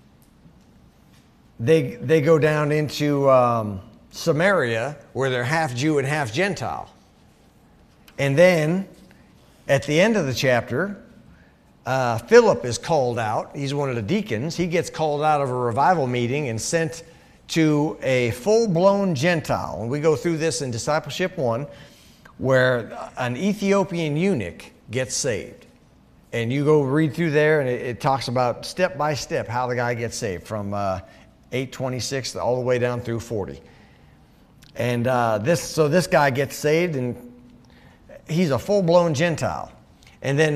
they go down into Samaria, where they're half Jew and half Gentile. And then, at the end of the chapter, Philip is called out. He's one of the deacons. He gets called out of a revival meeting and sent to a full-blown Gentile. And we go through this in Discipleship 1, where an Ethiopian eunuch gets saved. And you go read through there, and it talks about step by step how the guy gets saved, from 8:26 all the way down through 40. And this guy gets saved, and he's a full-blown Gentile. And then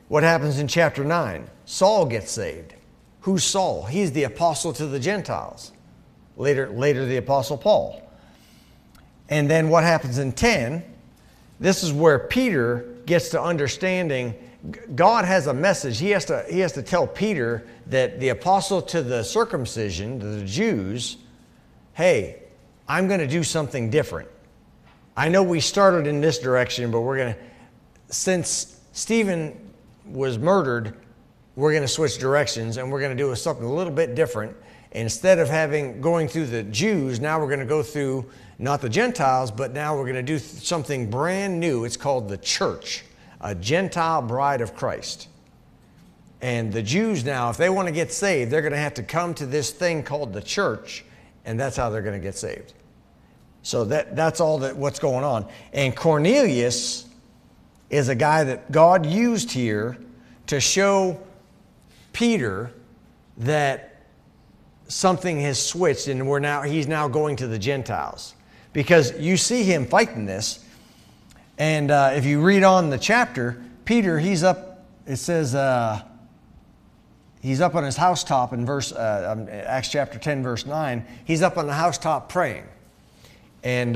What happens in chapter 9? Saul gets saved. Who's Saul? He's the apostle to the Gentiles. Later the apostle Paul. And then what happens in 10? This is where Peter gets to understanding God has a message. He has to tell Peter that the apostle to the circumcision, to the Jews, hey, I'm going to do something different. I know we started in this direction, but since Stephen was murdered, we're going to switch directions and we're going to do something a little bit different. Instead of going through the Jews, now we're going to go through not the Gentiles, but now we're going to do something brand new. It's called the church, a Gentile bride of Christ. And the Jews now, if they want to get saved, they're going to have to come to this thing called the church, and that's how they're going to get saved. So that's all what's going on. And Cornelius is a guy that God used here to show Peter that something has switched and he's now going to the Gentiles. Because you see him fighting this. And if you read on the chapter, Peter, he's up, it says, he's up on his housetop in Acts chapter 10, verse 9. He's up on the housetop praying. And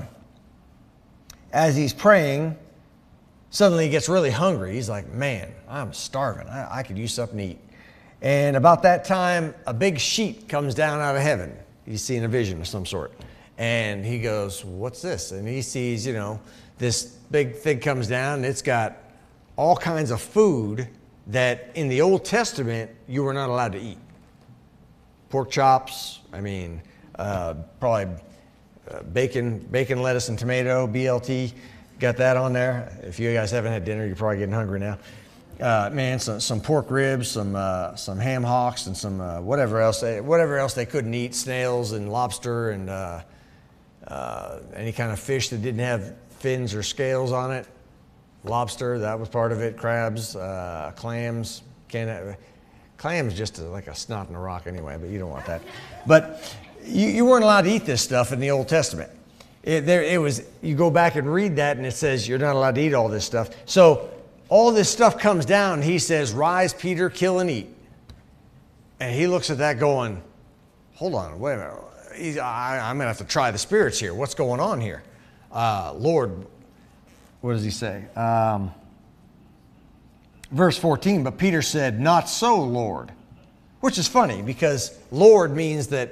as he's praying, suddenly he gets really hungry. He's like, man, I'm starving. I could use something to eat. And about that time, a big sheet comes down out of heaven. He's seeing a vision of some sort. And he goes, what's this? And he sees, this big thing comes down, and it's got all kinds of food that in the Old Testament you were not allowed to eat. Pork chops, probably bacon, lettuce, and tomato, BLT. Got that on there. If you guys haven't had dinner, you're probably getting hungry now. Some pork ribs, some ham hocks, and some whatever else they couldn't eat, snails and lobster and any kind of fish that didn't have fins or scales on it. Lobster, that was part of it. Crabs, clams. Clams just like a snot in a rock anyway, but you don't want that. But you weren't allowed to eat this stuff in the Old Testament. You go back and read that, and it says you're not allowed to eat all this stuff. So all this stuff comes down. He says, rise, Peter, kill and eat. And he looks at that going, hold on, wait a minute. I'm going to have to try the spirits here. What's going on here? Lord, what does he say? Verse 14, but Peter said, not so, Lord. Which is funny because Lord means that,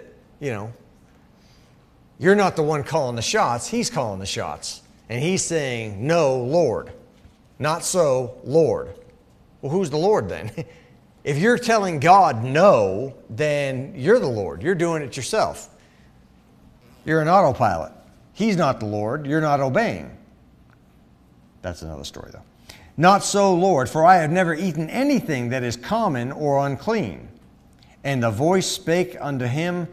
you're not the one calling the shots. He's calling the shots. And he's saying, no, Lord. Not so, Lord. Well, who's the Lord then? If you're telling God no, then you're the Lord. You're doing it yourself. You're an autopilot. He's not the Lord. You're not obeying. That's another story, though. Not so, Lord, for I have never eaten anything that is common or unclean. And the voice spake unto him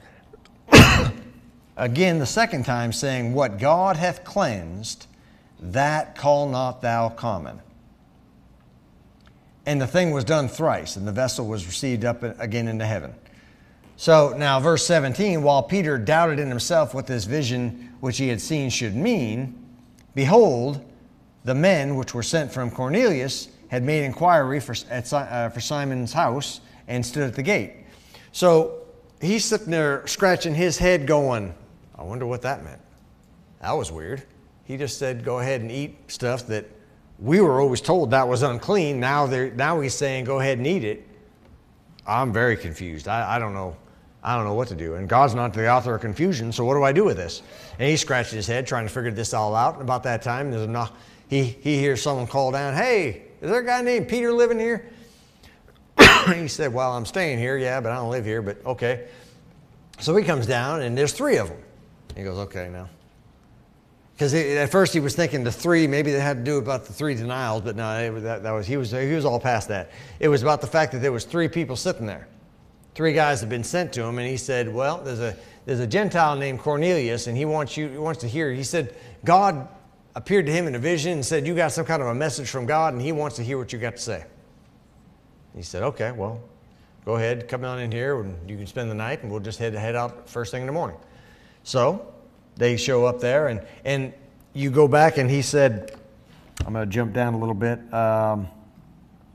again the second time, saying, what God hath cleansed, that call not thou common. And the thing was done thrice, and the vessel was received up again into heaven. So now verse 17, while Peter doubted in himself what this vision which he had seen should mean, behold, the men which were sent from Cornelius had made inquiry for Simon's house and stood at the gate. So he's sitting there scratching his head going, I wonder what that meant. That was weird. He just said, go ahead and eat stuff that we were always told that was unclean. Now he's saying, go ahead and eat it. I'm very confused. I don't know what to do. And God's not the author of confusion, so what do I do with this? And he scratched his head trying to figure this all out. And about that time, there's a knock. He hears someone call down, hey, is there a guy named Peter living here? He said, well, I'm staying here, yeah, but I don't live here, but okay. So he comes down, and there's three of them. He goes, okay, now. Because at first he was thinking the three, maybe they had to do about the three denials, but no, he was all past that. It was about the fact that there was three people sitting there. Three guys had been sent to him, and he said, well, there's a Gentile named Cornelius, and he wants to hear. He said, God appeared to him in a vision and said, you got some kind of a message from God, and he wants to hear what you got to say. He said, okay, well, go ahead, come on in here, and you can spend the night, and we'll just head out first thing in the morning. So they show up there, and you go back, and he said, I'm going to jump down a little bit.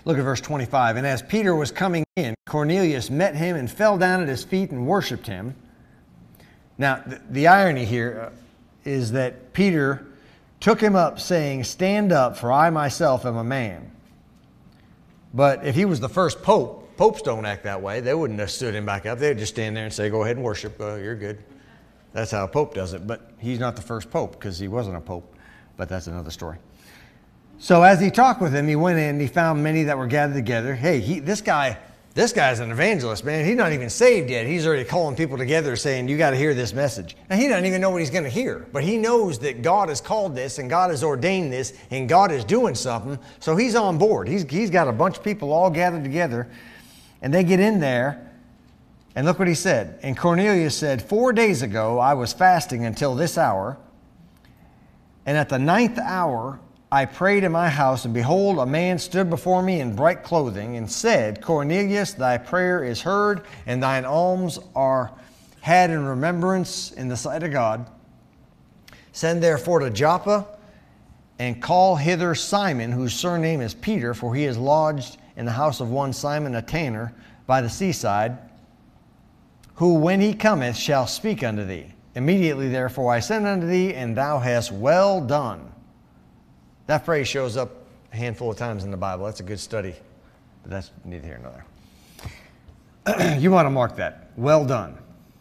Look at verse 25. And as Peter was coming in, Cornelius met him and fell down at his feet and worshiped him. Now, the irony here is that Peter took him up, saying, "Stand up, for I myself am a man." But if he was the first pope, popes don't act that way. They wouldn't have stood him back up. They'd just stand there and say, "Go ahead and worship. You're good." That's how a pope does it. But he's not the first pope because he wasn't a pope. But that's another story. So as he talked with him, he went in and he found many that were gathered together. Hey, this guy's an evangelist, man. He's not even saved yet. He's already calling people together saying, "You got to hear this message." Now, he doesn't even know what he's going to hear, but he knows that God has called this and God has ordained this and God is doing something. So he's on board. He's got a bunch of people all gathered together, and they get in there, and look what he said. And Cornelius said, 4 days ago I was fasting until this hour, and at the 9th hour I prayed in my house, and behold, a man stood before me in bright clothing, and said, Cornelius, thy prayer is heard, and thine alms are had in remembrance in the sight of God. Send therefore to Joppa, and call hither Simon, whose surname is Peter, for he is lodged in the house of one Simon a tanner by the seaside, who when he cometh shall speak unto thee. Immediately therefore I send unto thee, and thou hast well done. That phrase shows up a handful of times in the Bible. That's a good study, but that's neither here nor there. You want to mark that. Well done.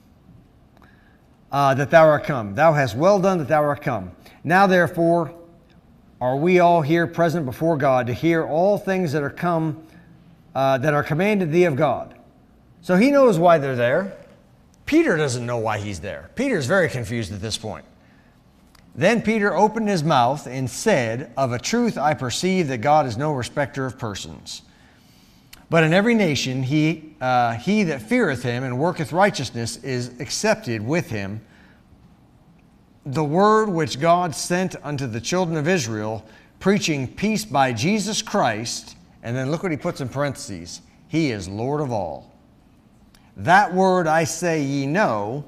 That thou art come. Thou hast well done that thou art come. Now therefore are we all here present before God to hear all things that are come, that are commanded thee of God. So he knows why they're there. Peter doesn't know why he's there. Peter's very confused at this point. Then Peter opened his mouth and said, Of a truth I perceive that God is no respecter of persons. But in every nation he that feareth him and worketh righteousness is accepted with him. The word which God sent unto the children of Israel, preaching peace by Jesus Christ. And then look what he puts in parentheses. He is Lord of all. That word I say ye know,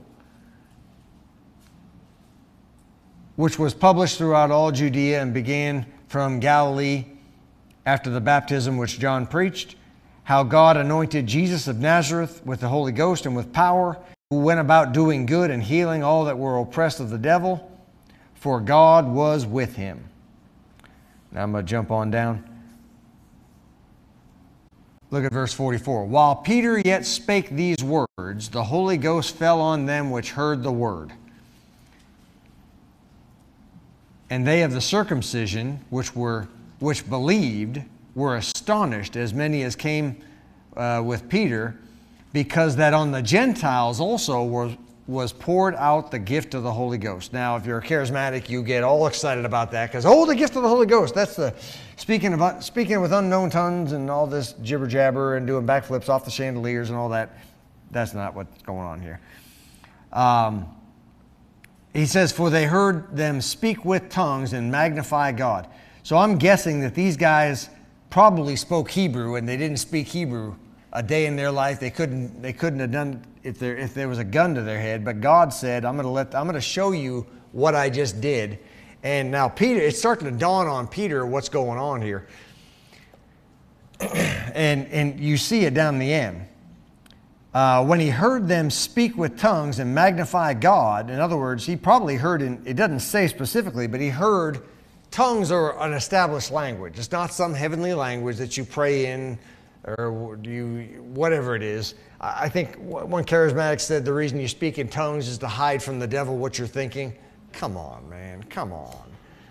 which was published throughout all Judea and began from Galilee after the baptism which John preached, how God anointed Jesus of Nazareth with the Holy Ghost and with power, who went about doing good and healing all that were oppressed of the devil, for God was with him. Now I'm going to jump on down. Look at verse 44. While Peter yet spake these words, the Holy Ghost fell on them which heard the word. And they of the circumcision, which believed, were astonished, as many as came with Peter, because that on the Gentiles also was poured out the gift of the Holy Ghost. Now, if you're a charismatic, you get all excited about that, because, the gift of the Holy Ghost, that's the speaking with unknown tongues and all this jibber-jabber and doing backflips off the chandeliers and all that. That's not what's going on here. He says, for they heard them speak with tongues and magnify God. So I'm guessing that these guys probably spoke Hebrew, and they didn't speak Hebrew a day in their life. They couldn't have done if there was a gun to their head. But God said, I'm going to show you what I just did. And now Peter, it's starting to dawn on Peter what's going on here. and you see it down the end. When he heard them speak with tongues and magnify God, in other words, he probably heard, it doesn't say specifically, but he heard tongues are an established language. It's not some heavenly language that you pray in or whatever it is. I think one charismatic said the reason you speak in tongues is to hide from the devil what you're thinking. Come on, man, come on.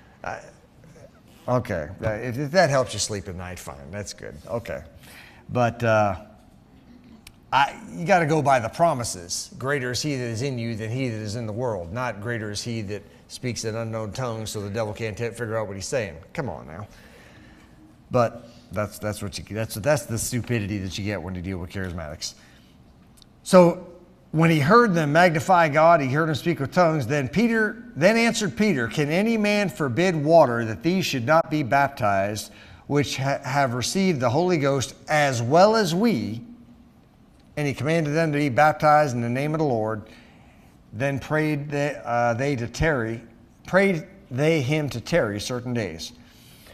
Okay, if that helps you sleep at night, fine, that's good. Okay, but you got to go by the promises. Greater is he that is in you than he that is in the world. Not greater is he that speaks in unknown tongues so the devil can't figure out what he's saying. Come on now. But that's the stupidity that you get when you deal with charismatics. So when he heard them magnify God, he heard them speak with tongues. Then answered Peter, can any man forbid water that these should not be baptized, which have received the Holy Ghost as well as we? And he commanded them to be baptized in the name of the Lord. Then prayed they him to tarry certain days.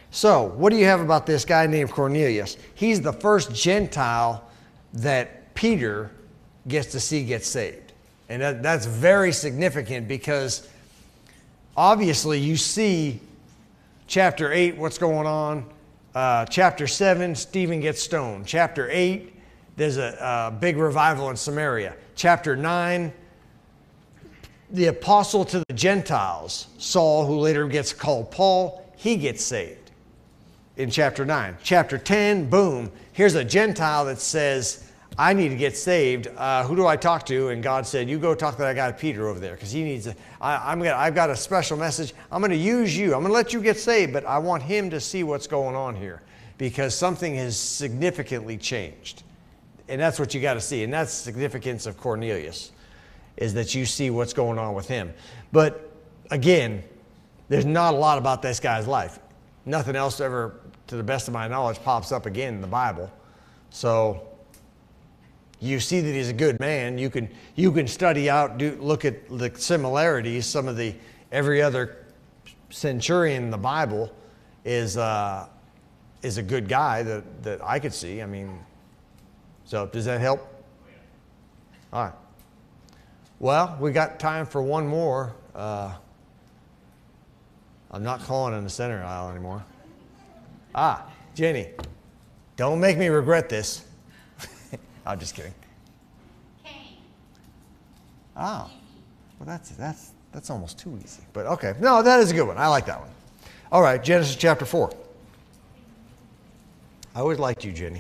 So, what do you have about this guy named Cornelius? He's the first Gentile that Peter gets to see get saved. And that's very significant because obviously you see chapter 8, what's going on. Chapter 7, Stephen gets stoned. Chapter 8, there's a big revival in Samaria. Chapter 9, the apostle to the Gentiles, Saul, who later gets called Paul, he gets saved in chapter 9. Chapter 10, boom, here's a Gentile that says, I need to get saved. Who do I talk to? And God said, you go talk to that guy Peter over there because he needs I've got a special message. I'm going to use you. I'm going to let you get saved, but I want him to see what's going on here because something has significantly changed. And that's what you got to see. And that's the significance of Cornelius, is that you see what's going on with him. But again, there's not a lot about this guy's life. Nothing else ever, to the best of my knowledge, pops up again in the Bible. So you see that he's a good man. You can study out, look at the similarities. Some of every other centurion in the Bible is a good guy that I could see. I mean, so does that help? All right. Well, we got time for one more. I'm not calling in the center aisle anymore. Jenny, don't make me regret this. I'm just kidding. Cain. Well, that's almost too easy. But okay, no, that is a good one. I like that one. All right, Genesis chapter 4. I always liked you, Jenny.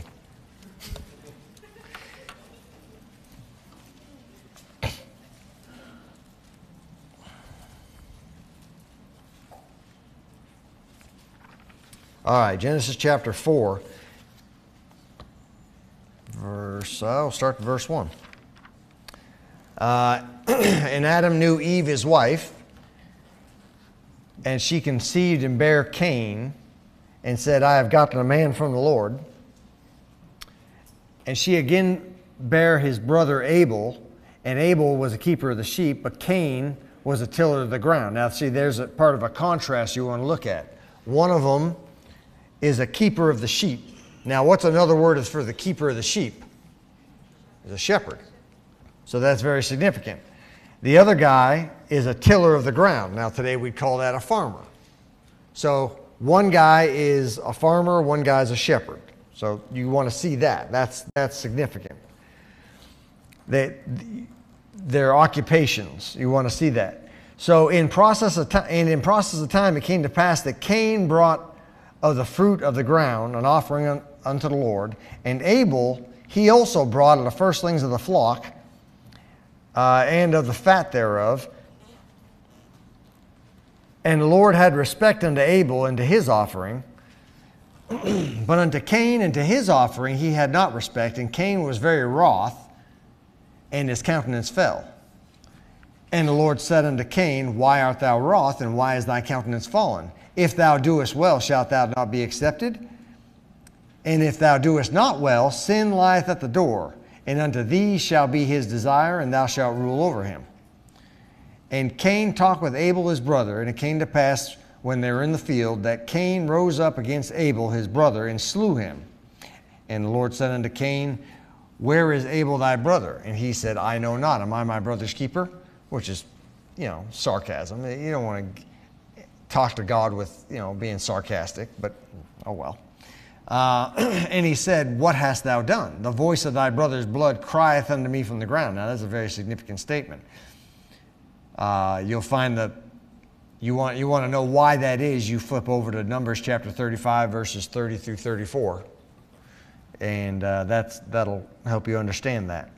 All right, Genesis chapter 4. I'll start at verse 1. And Adam knew Eve his wife, and she conceived and bare Cain, and said, I have gotten a man from the Lord. And she again bare his brother Abel, and Abel was a keeper of the sheep, but Cain was a tiller of the ground. Now see, there's a part of a contrast you want to look at. One of them is a keeper of the sheep. Now, what's another word for the keeper of the sheep? Is a shepherd. So that's very significant. The other guy is a tiller of the ground. Now, today we'd call that a farmer. So one guy is a farmer, one guy is a shepherd. So you want to see that. That's significant. Their occupations, you want to see that. So in process of time, it came to pass that Cain brought of the fruit of the ground an offering unto the Lord, and Abel he also brought of the firstlings of the flock and of the fat thereof. And the Lord had respect unto Abel and to his offering, but unto Cain and to his offering he had not respect, and Cain was very wroth, and his countenance fell. And the Lord said unto Cain, Why art thou wroth, and why is thy countenance fallen? If thou doest well, shalt thou not be accepted? And if thou doest not well, sin lieth at the door, and unto thee shall be his desire, and thou shalt rule over him. And Cain talked with Abel his brother, and it came to pass, when they were in the field, that Cain rose up against Abel his brother, and slew him. And the Lord said unto Cain, Where is Abel thy brother? And he said, I know not. Am I my brother's keeper? Which is, sarcasm. You don't want to talk to God with, being sarcastic, but oh well. And he said, What hast thou done? The voice of thy brother's blood crieth unto me from the ground. Now that's a very significant statement. You'll find that you want to know why that is. You flip over to Numbers chapter 35, verses 30 through 34. And that'll help you understand that.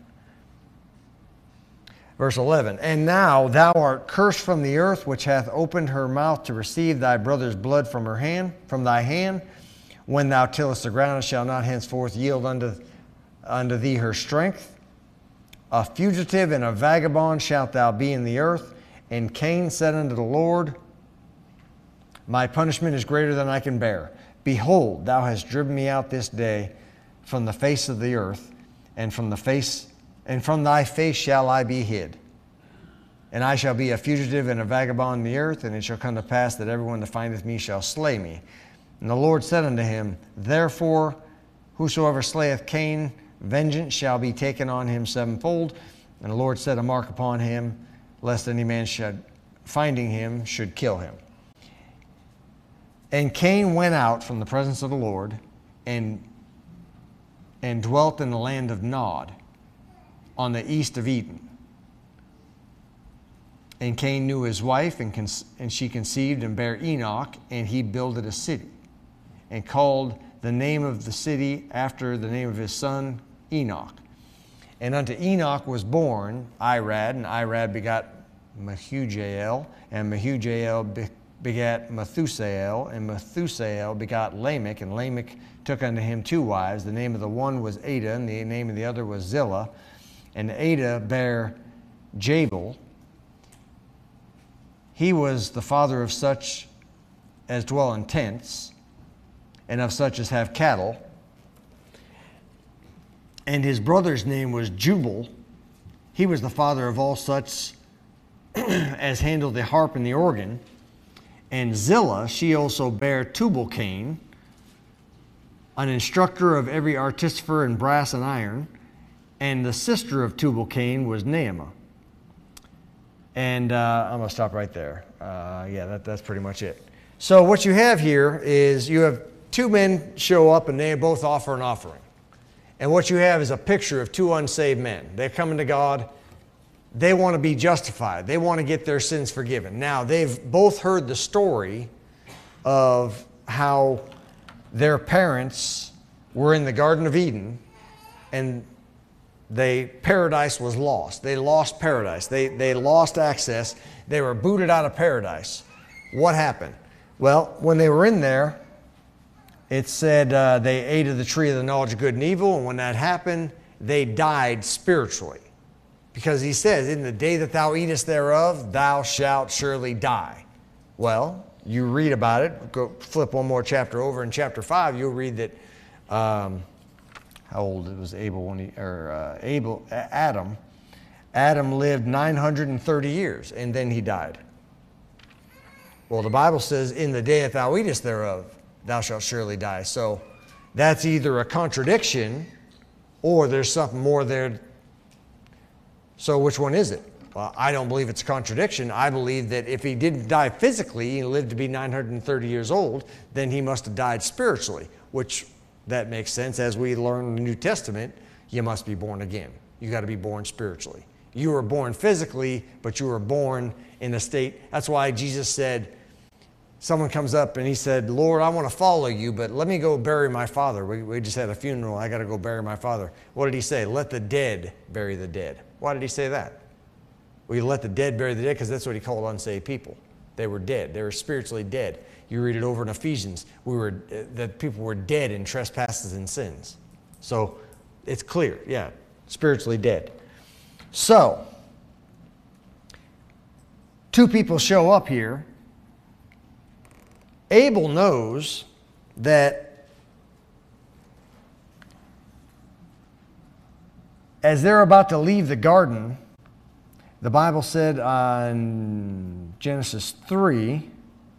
Verse 11, And now thou art cursed from the earth, which hath opened her mouth to receive thy brother's blood from thy hand. When thou tillest the ground, it shall not henceforth yield unto thee her strength. A fugitive and a vagabond shalt thou be in the earth. And Cain said unto the Lord, My punishment is greater than I can bear. Behold, thou hast driven me out this day from the face of the earth, and from thy face shall I be hid. And I shall be a fugitive and a vagabond in the earth, and it shall come to pass that everyone that findeth me shall slay me. And the Lord said unto him, Therefore, whosoever slayeth Cain, vengeance shall be taken on him sevenfold. And the Lord set a mark upon him, lest any man finding him should kill him. And Cain went out from the presence of the Lord and dwelt in the land of Nod, on the east of Eden. And Cain knew his wife, and she conceived and bare Enoch, and he builded a city, and called the name of the city after the name of his son Enoch. And unto Enoch was born Irad, and Irad begot Mehujael, and Mehujael begat Methusael, and Methusael begot Lamech, and Lamech took unto him two wives. The name of the one was Ada, and the name of the other was Zillah. And Ada bare Jabal. He was the father of such as dwell in tents, and of such as have cattle. And his brother's name was Jubal. He was the father of all such as handle the harp and the organ. And Zillah, she also bare Tubal-Cain, an instructor of every artificer in brass and iron. And the sister of Tubal-Cain was Naamah. And I'm going to stop right there. That's pretty much it. So what you have here is you have two men show up and they both offer an offering. And what you have is a picture of two unsaved men. They're coming to God. They want to be justified. They want to get their sins forgiven. Now, they've both heard the story of how their parents were in the Garden of Eden and paradise was lost. They lost paradise. They lost access. They were booted out of paradise. What happened? Well, when they were in there, it said they ate of the tree of the knowledge of good and evil, and when that happened, they died spiritually. Because he says, in the day that thou eatest thereof, thou shalt surely die. Well, you read about it. Go flip one more chapter over. In chapter 5, you'll read that how old it was Adam. Adam lived 930 years, and then he died. Well, the Bible says, in the day that thou eatest thereof, thou shalt surely die. So that's either a contradiction or there's something more there. So which one is it? Well, I don't believe it's a contradiction. I believe that if he didn't die physically and lived to be 930 years old, then he must have died spiritually, which that makes sense. As we learn in the New Testament, you must be born again. You got to be born spiritually. You were born physically, but you were born in a state. That's why Jesus said, someone comes up and he said, Lord, I want to follow you, but let me go bury my father. We just had a funeral. I got to go bury my father. What did he say? Let the dead bury the dead. Why did he say that? Well, you let the dead bury the dead because that's what he called unsaved people. They were dead. They were spiritually dead. You read it over in Ephesians. That people were dead in trespasses and sins. So it's clear, yeah, spiritually dead. So, two people show up here. Abel knows that as they're about to leave the garden, the Bible said in Genesis 3,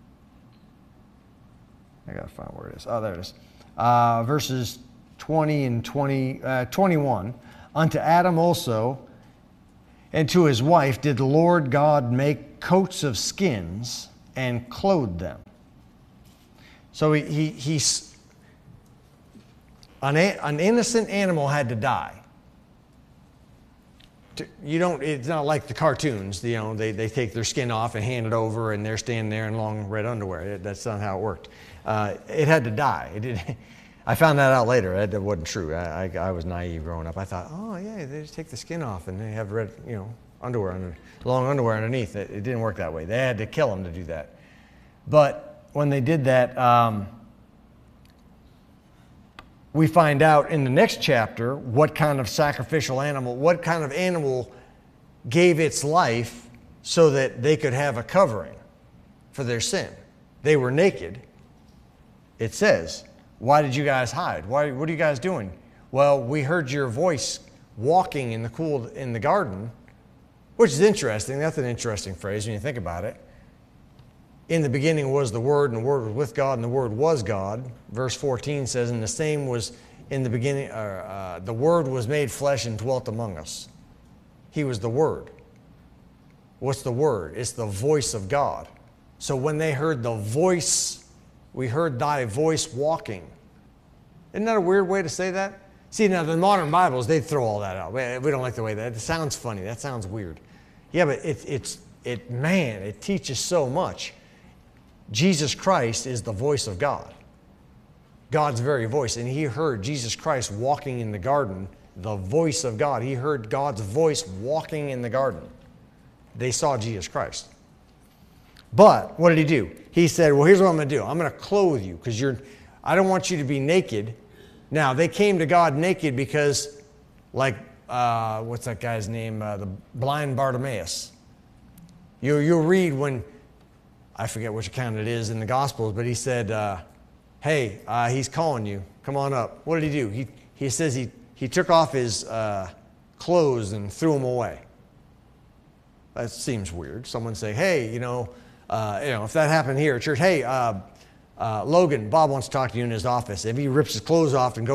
I got to find where it is. Oh, there it is. Verses 20 and 21. Unto Adam also and to his wife did the Lord God make coats of skins and clothe them. So he's an innocent animal had to die. It's not like the cartoons, they take their skin off and hand it over and they're standing there in long red underwear. That's not how it worked. It had to die. I found that out later. That wasn't true. I was naive growing up. I thought, oh yeah, they just take the skin off and they have red, underwear, long underwear underneath. It didn't work that way. They had to kill them to do that. But when they did that, we find out in the next chapter what kind of sacrificial animal, what kind of animal gave its life so that they could have a covering for their sin. They were naked. It says, why did you guys hide? What are you guys doing? Well, we heard your voice walking in the garden, which is interesting. That's an interesting phrase when you think about it. in the beginning was the Word, and the Word was with God, and the Word was God. Verse 14 says, and the same was in the beginning, the Word was made flesh and dwelt among us. He was the Word. What's the Word? It's the voice of God. So when they heard the voice, we heard thy voice walking. Isn't that a weird way to say that? See, now the modern Bibles, they throw all that out. We don't like the way that, it sounds funny. That sounds weird. Yeah, but it teaches so much. Jesus Christ is the voice of God. God's very voice. And he heard Jesus Christ walking in the garden, the voice of God. He heard God's voice walking in the garden. They saw Jesus Christ. But what did he do? He said, well, here's what I'm going to do. I'm going to clothe you because I don't want you to be naked. Now, they came to God naked because, like, what's that guy's name? The blind Bartimaeus. You'll read when, I forget which account it is in the Gospels, but he said, hey, he's calling you. Come on up. What did he do? He says he took off his clothes and threw them away. That seems weird. Someone say, hey, if that happened here at church, hey, Logan, Bob wants to talk to you in his office. If he rips his clothes off and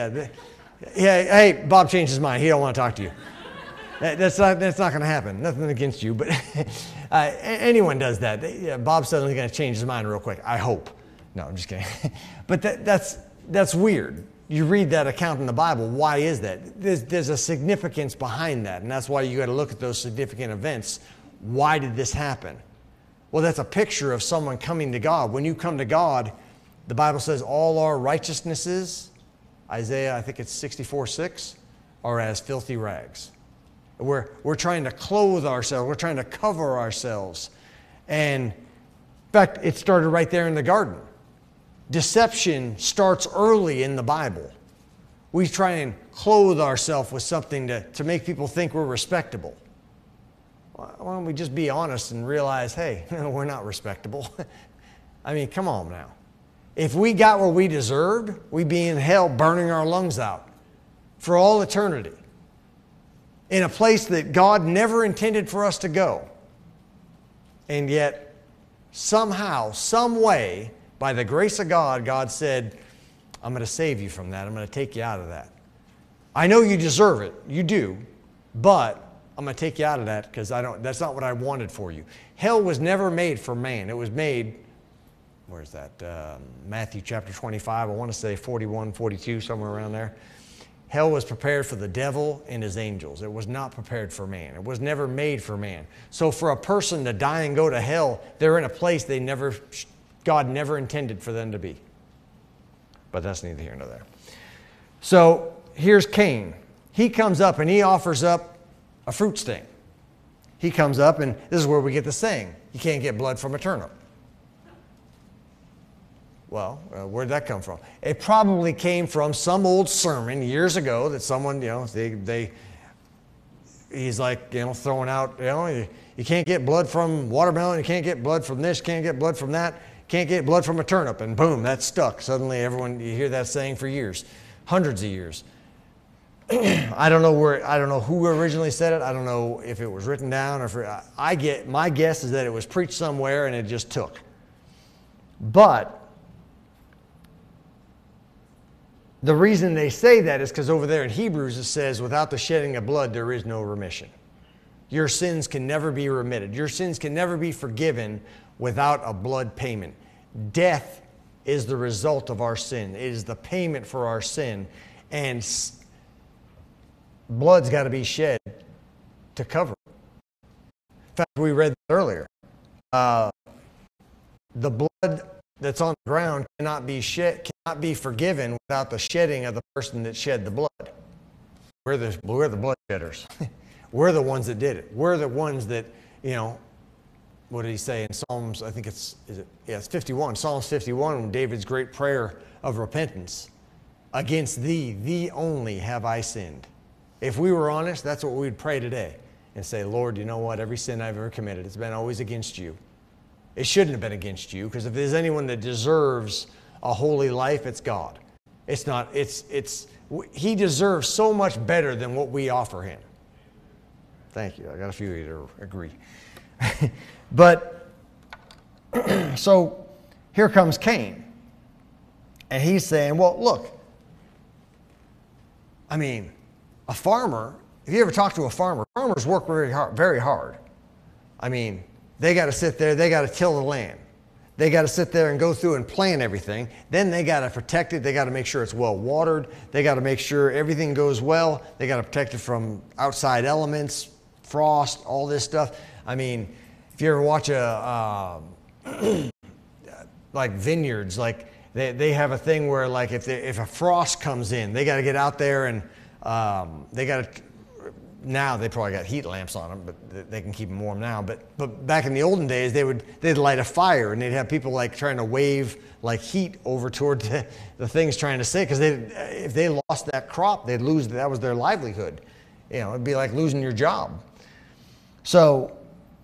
hey, Bob changed his mind. He don't want to talk to you. That's not going to happen. Nothing against you, but anyone does that. Bob's suddenly going to change his mind real quick. I hope. No, I'm just kidding. But that's weird. You read that account in the Bible. Why is that? There's a significance behind that, and that's why you got to look at those significant events. Why did this happen? Well, that's a picture of someone coming to God. When you come to God, the Bible says all our righteousnesses, Isaiah, I think it's 64:6, are as filthy rags. We're trying to clothe ourselves. We're trying to cover ourselves. And in fact, it started right there in the garden. Deception starts early in the Bible. We try and clothe ourselves with something to make people think we're respectable. Why don't we just be honest and realize, hey, we're not respectable. I mean, come on now. If we got what we deserved, we'd be in hell burning our lungs out for all eternity in a place that God never intended for us to go. And yet, somehow, some way, by the grace of God, God said, I'm going to save you from that. I'm going to take you out of that. I know you deserve it. You do. But I'm going to take you out of that because that's not what I wanted for you. Hell was never made for man. It was made, where's that? Matthew chapter 25. I want to say 41, 42, somewhere around there. Hell was prepared for the devil and his angels. It was not prepared for man. It was never made for man. So for a person to die and go to hell, they're in a place God never intended for them to be. But that's neither here nor there. So here's Cain. He comes up and he offers up a fruit stand. He comes up, and this is where we get the saying, you can't get blood from a turnip. Well, where'd that come from? It probably came from some old sermon years ago that someone, he's like, throwing out, you can't get blood from watermelon, you can't get blood from this, you can't get blood from that. Can't get blood from a turnip, and boom, that's stuck. Suddenly you hear that saying for years, hundreds of years. I don't know who originally said it. I don't know if it was written down or my guess is that it was preached somewhere and it just took. But the reason they say that is because over there in Hebrews it says, without the shedding of blood, there is no remission. Your sins can never be remitted. Your sins can never be forgiven without a blood payment. Death is the result of our sin. It is the payment for our sin. And blood's got to be shed to cover it. In fact, we read that earlier. The blood that's on the ground cannot be forgiven without the shedding of the person that shed the blood. We're the blood shedders. We're the ones that did it. We're the ones that, what did he say in Psalms? I think it's 51. Psalms 51, David's great prayer of repentance. Against thee only have I sinned. If we were honest, that's what we'd pray today and say, Lord, you know what? Every sin I've ever committed, it's been always against you. It shouldn't have been against you, because if there's anyone that deserves a holy life, it's God. He deserves so much better than what we offer him. Thank you. I got a few of you to agree. But So here comes Cain. And he's saying, well, look, I mean, a farmer, if you ever talk to a farmer, farmers work very hard, very hard. I mean, they got to sit there, they got to till the land. They got to sit there and go through and plan everything. Then they got to protect it. They got to make sure it's well watered. They got to make sure everything goes well. They got to protect it from outside elements, frost, all this stuff. I mean, if you ever watch like vineyards, like they have a thing where like if a frost comes in, they got to get out there and they got to. Now they probably got heat lamps on them, but they can keep them warm now. But back in the olden days, they'd light a fire and they'd have people like trying to wave like heat over toward the things trying to say, because if they lost that crop, they'd lose. That was their livelihood. You know, it'd be like losing your job. So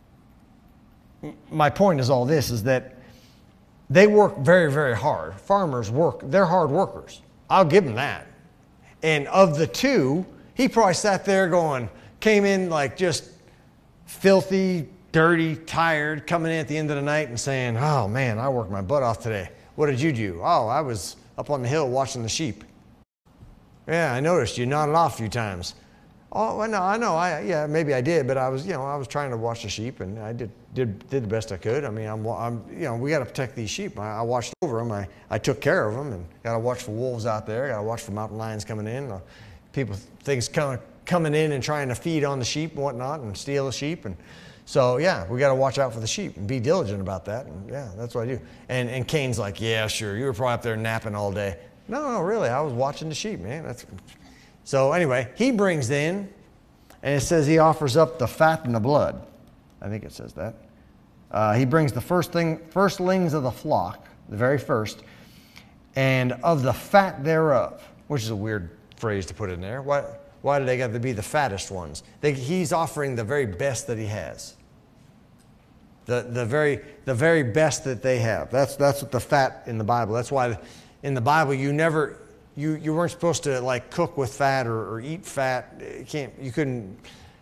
my point is all this is that they work very, very hard. Farmers work; they're hard workers. I'll give them that. And of the two, he probably sat there came in like just filthy, dirty, tired, coming in at the end of the night and saying, oh man, I worked my butt off today. What did you do? Oh, I was up on the hill watching the sheep. Yeah, I noticed you nodded off a few times. Oh, well, no, I know. Yeah, maybe I did, but I was trying to watch the sheep, and I did the best I could. I mean, we got to protect these sheep. I watched over them. I took care of them, and got to watch for wolves out there. Got to watch for mountain lions coming in. Things coming in and trying to feed on the sheep and whatnot and steal the sheep. And so, yeah, we got to watch out for the sheep and be diligent about that. And yeah, that's what I do. And Cain's like, yeah, sure, you were probably up there napping all day. No, really, I was watching the sheep, man. So anyway, he brings in, and it says he offers up the fat and the blood. I think it says that. He brings the firstlings of the flock, the very first, and of the fat thereof, which is a weird phrase to put in there. Why do they got to be the fattest ones? He's offering the very best that he has. The very best that they have. That's what the fat in the Bible. That's why in the Bible you weren't supposed to like cook with fat or eat fat. You couldn't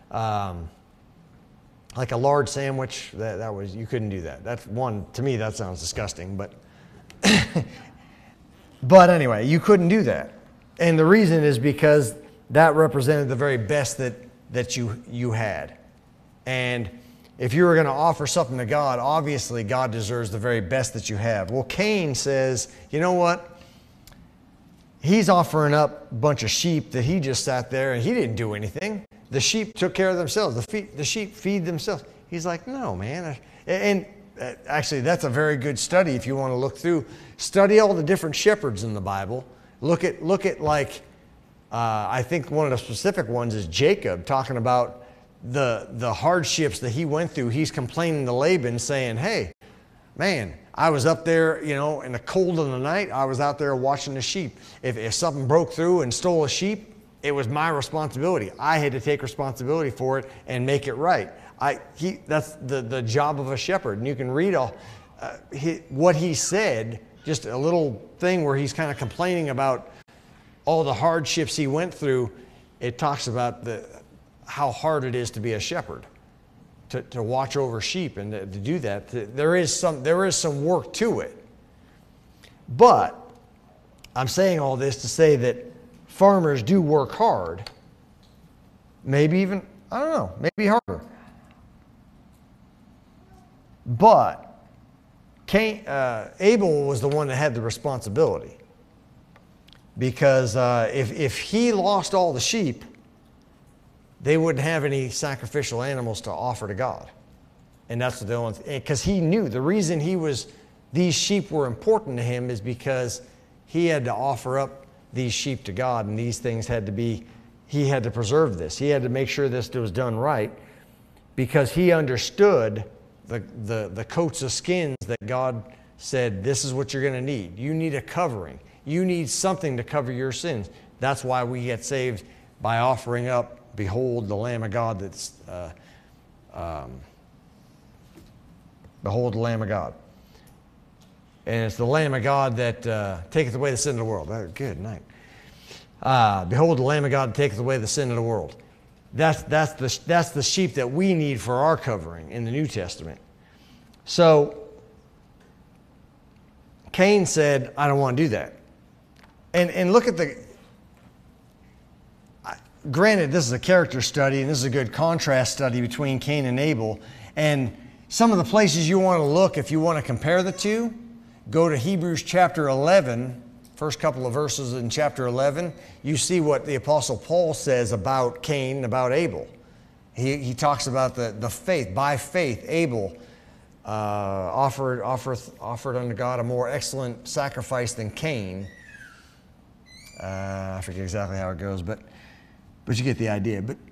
like a large sandwich. You couldn't do that. That's one, to me that sounds disgusting, but but anyway, you couldn't do that. And the reason is because that represented the very best that you had. And if you were going to offer something to God, obviously God deserves the very best that you have. Well, Cain says, you know what? He's offering up a bunch of sheep that he just sat there and he didn't do anything. The sheep took care of themselves. The sheep feed themselves. He's like, no, man. And actually, that's a very good study if you want to look through. Study all the different shepherds in the Bible. Look at like, I think one of the specific ones is Jacob, talking about the hardships that he went through. He's complaining to Laban saying, hey, man, I was up there, in the cold of the night, I was out there watching the sheep. If something broke through and stole a sheep, it was my responsibility. I had to take responsibility for it and make it right. That's the job of a shepherd. And you can read what he said, just a little thing where he's kind of complaining about all the hardships he went through. It talks about how hard it is to be a shepherd, to watch over sheep and to do that. There is some work to it. But I'm saying all this to say that farmers do work hard. Maybe even, I don't know, maybe harder. But Abel was the one that had the responsibility, because if he lost all the sheep, they wouldn't have any sacrificial animals to offer to God. And that's the only thing, because he knew the reason these sheep were important to him is because he had to offer up these sheep to God, and these things he had to preserve this. He had to make sure this was done right, because he understood the coats of skins that God said, this is what you're going to need. You need a covering. You need something to cover your sins. That's why we get saved, by offering up, behold, the Lamb of God behold the Lamb of God. And it's the Lamb of God that taketh away the sin of the world. Good night. Behold the Lamb of God that taketh away the sin of the world. That's the sheep that we need for our covering in the New Testament. So Cain said, I don't want to do that. And look at granted, this is a character study, and this is a good contrast study between Cain and Abel. And some of the places you want to look, if you want to compare the two, go to Hebrews chapter 11, first couple of verses in chapter 11. You see what the Apostle Paul says about Cain and about Abel. He talks about the faith. By faith, Abel offered unto God a more excellent sacrifice than Cain. I forget exactly how it goes, but you get the idea. But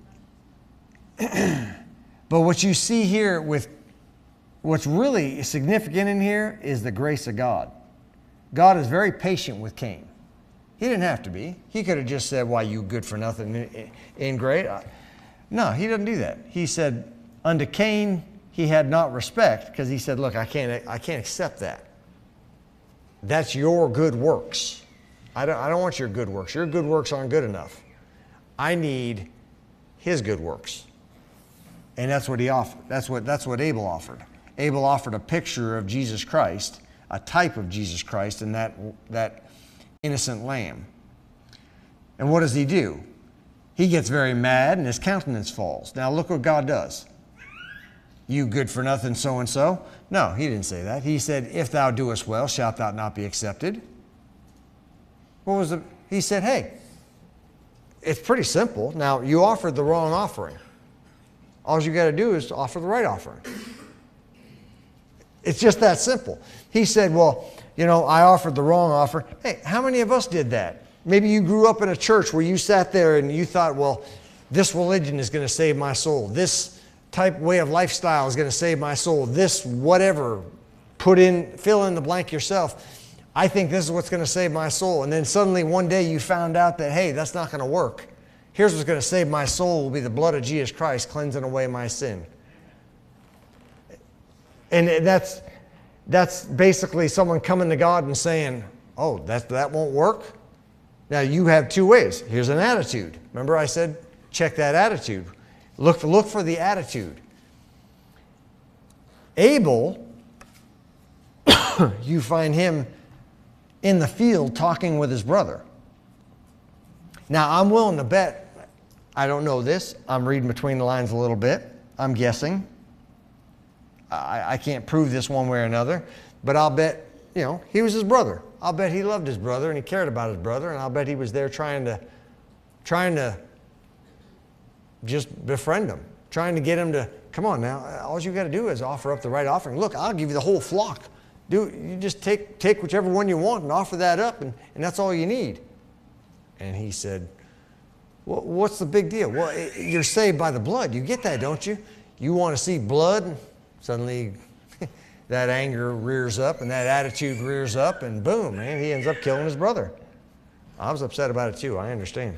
what you see here with what's really significant in here is the grace of God. God is very patient with Cain. He didn't have to be. He could have just said, why, you good for nothing ingrate. No, he doesn't do that. He said, unto Cain he had not respect, because he said, look, I can't accept that. That's your good works. I don't want your good works. Your good works aren't good enough. I need his good works. And that's what he offered. That's what Abel offered. Abel offered a picture of Jesus Christ, a type of Jesus Christ, and that innocent lamb. And what does he do? He gets very mad and his countenance falls. Now look what God does. You good for nothing so-and-so. No, he didn't say that. He said, if thou doest well, shalt thou not be accepted. He said, hey, it's pretty simple. Now, you offered the wrong offering. All you got to do is offer the right offering. It's just that simple. He said, well, I offered the wrong offering. Hey, how many of us did that? Maybe you grew up in a church where you sat there and you thought, well, this religion is going to save my soul. This type way of lifestyle is going to save my soul. This whatever, fill in the blank yourself. I think this is what's going to save my soul. And then suddenly one day you found out that, hey, that's not going to work. Here's what's going to save my soul will be the blood of Jesus Christ cleansing away my sin. And that's basically someone coming to God and saying, oh, that won't work? Now you have two ways. Here's an attitude. Remember I said, check that attitude. Look for the attitude. Abel, you find him in the field talking with his brother. Now, I'm willing to bet, I don't know this, I'm reading between the lines a little bit, I'm guessing. I can't prove this one way or another, but I'll bet, he was his brother. I'll bet he loved his brother and he cared about his brother, and I'll bet he was there trying to just befriend him, trying to get him to, come on now, all you got to do is offer up the right offering. Look, I'll give you the whole flock. You just take whichever one you want and offer that up, and that's all you need. And he said, well, what's the big deal? Well, you're saved by the blood. You get that, don't you? You want to see blood? Suddenly that anger rears up and that attitude rears up, and boom, man, he ends up killing his brother. I was upset about it too, I understand.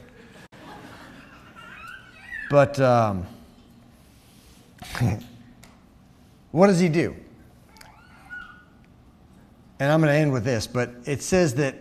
But what does he do? And I'm going to end with this, but it says that,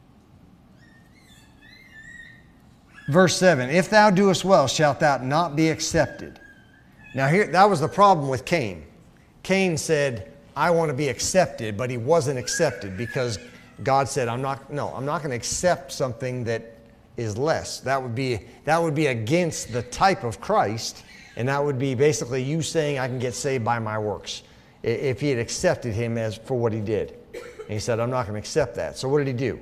verse 7, if thou doest well, shalt thou not be accepted. Now here, that was the problem with Cain. Cain said, I want to be accepted, but he wasn't accepted because God said, I'm not going to accept something that is less. That would be against the type of Christ, and that would be basically you saying I can get saved by my works. If he had accepted him as for what he did. And he said, I'm not going to accept that. So what did he do?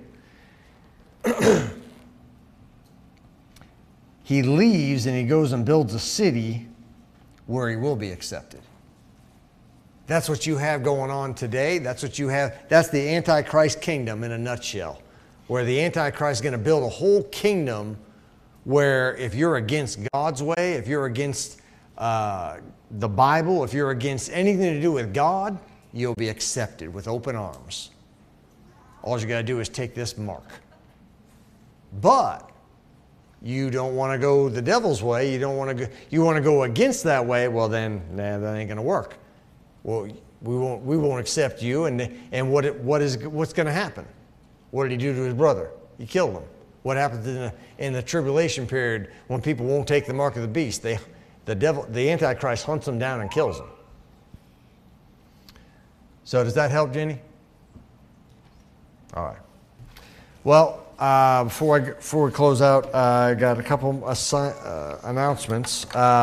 He leaves and he goes and builds a city where he will be accepted. That's what you have going on today. That's what you have. That's the Antichrist kingdom in a nutshell, where the Antichrist is going to build a whole kingdom where if you're against God's way, if you're against the Bible, if you're against anything to do with God, you'll be accepted with open arms. All you got to do is take this mark. But you don't want to go the devil's way. You want to go against that way. Well, then that ain't going to work. Well, we won't accept you. And what's going to happen? What did he do to his brother? He killed him. What happens in the tribulation period when people won't take the mark of the beast? The Antichrist hunts them down and kills them. So does that help, Jenny? All right. Well, before we close out, I got a couple announcements.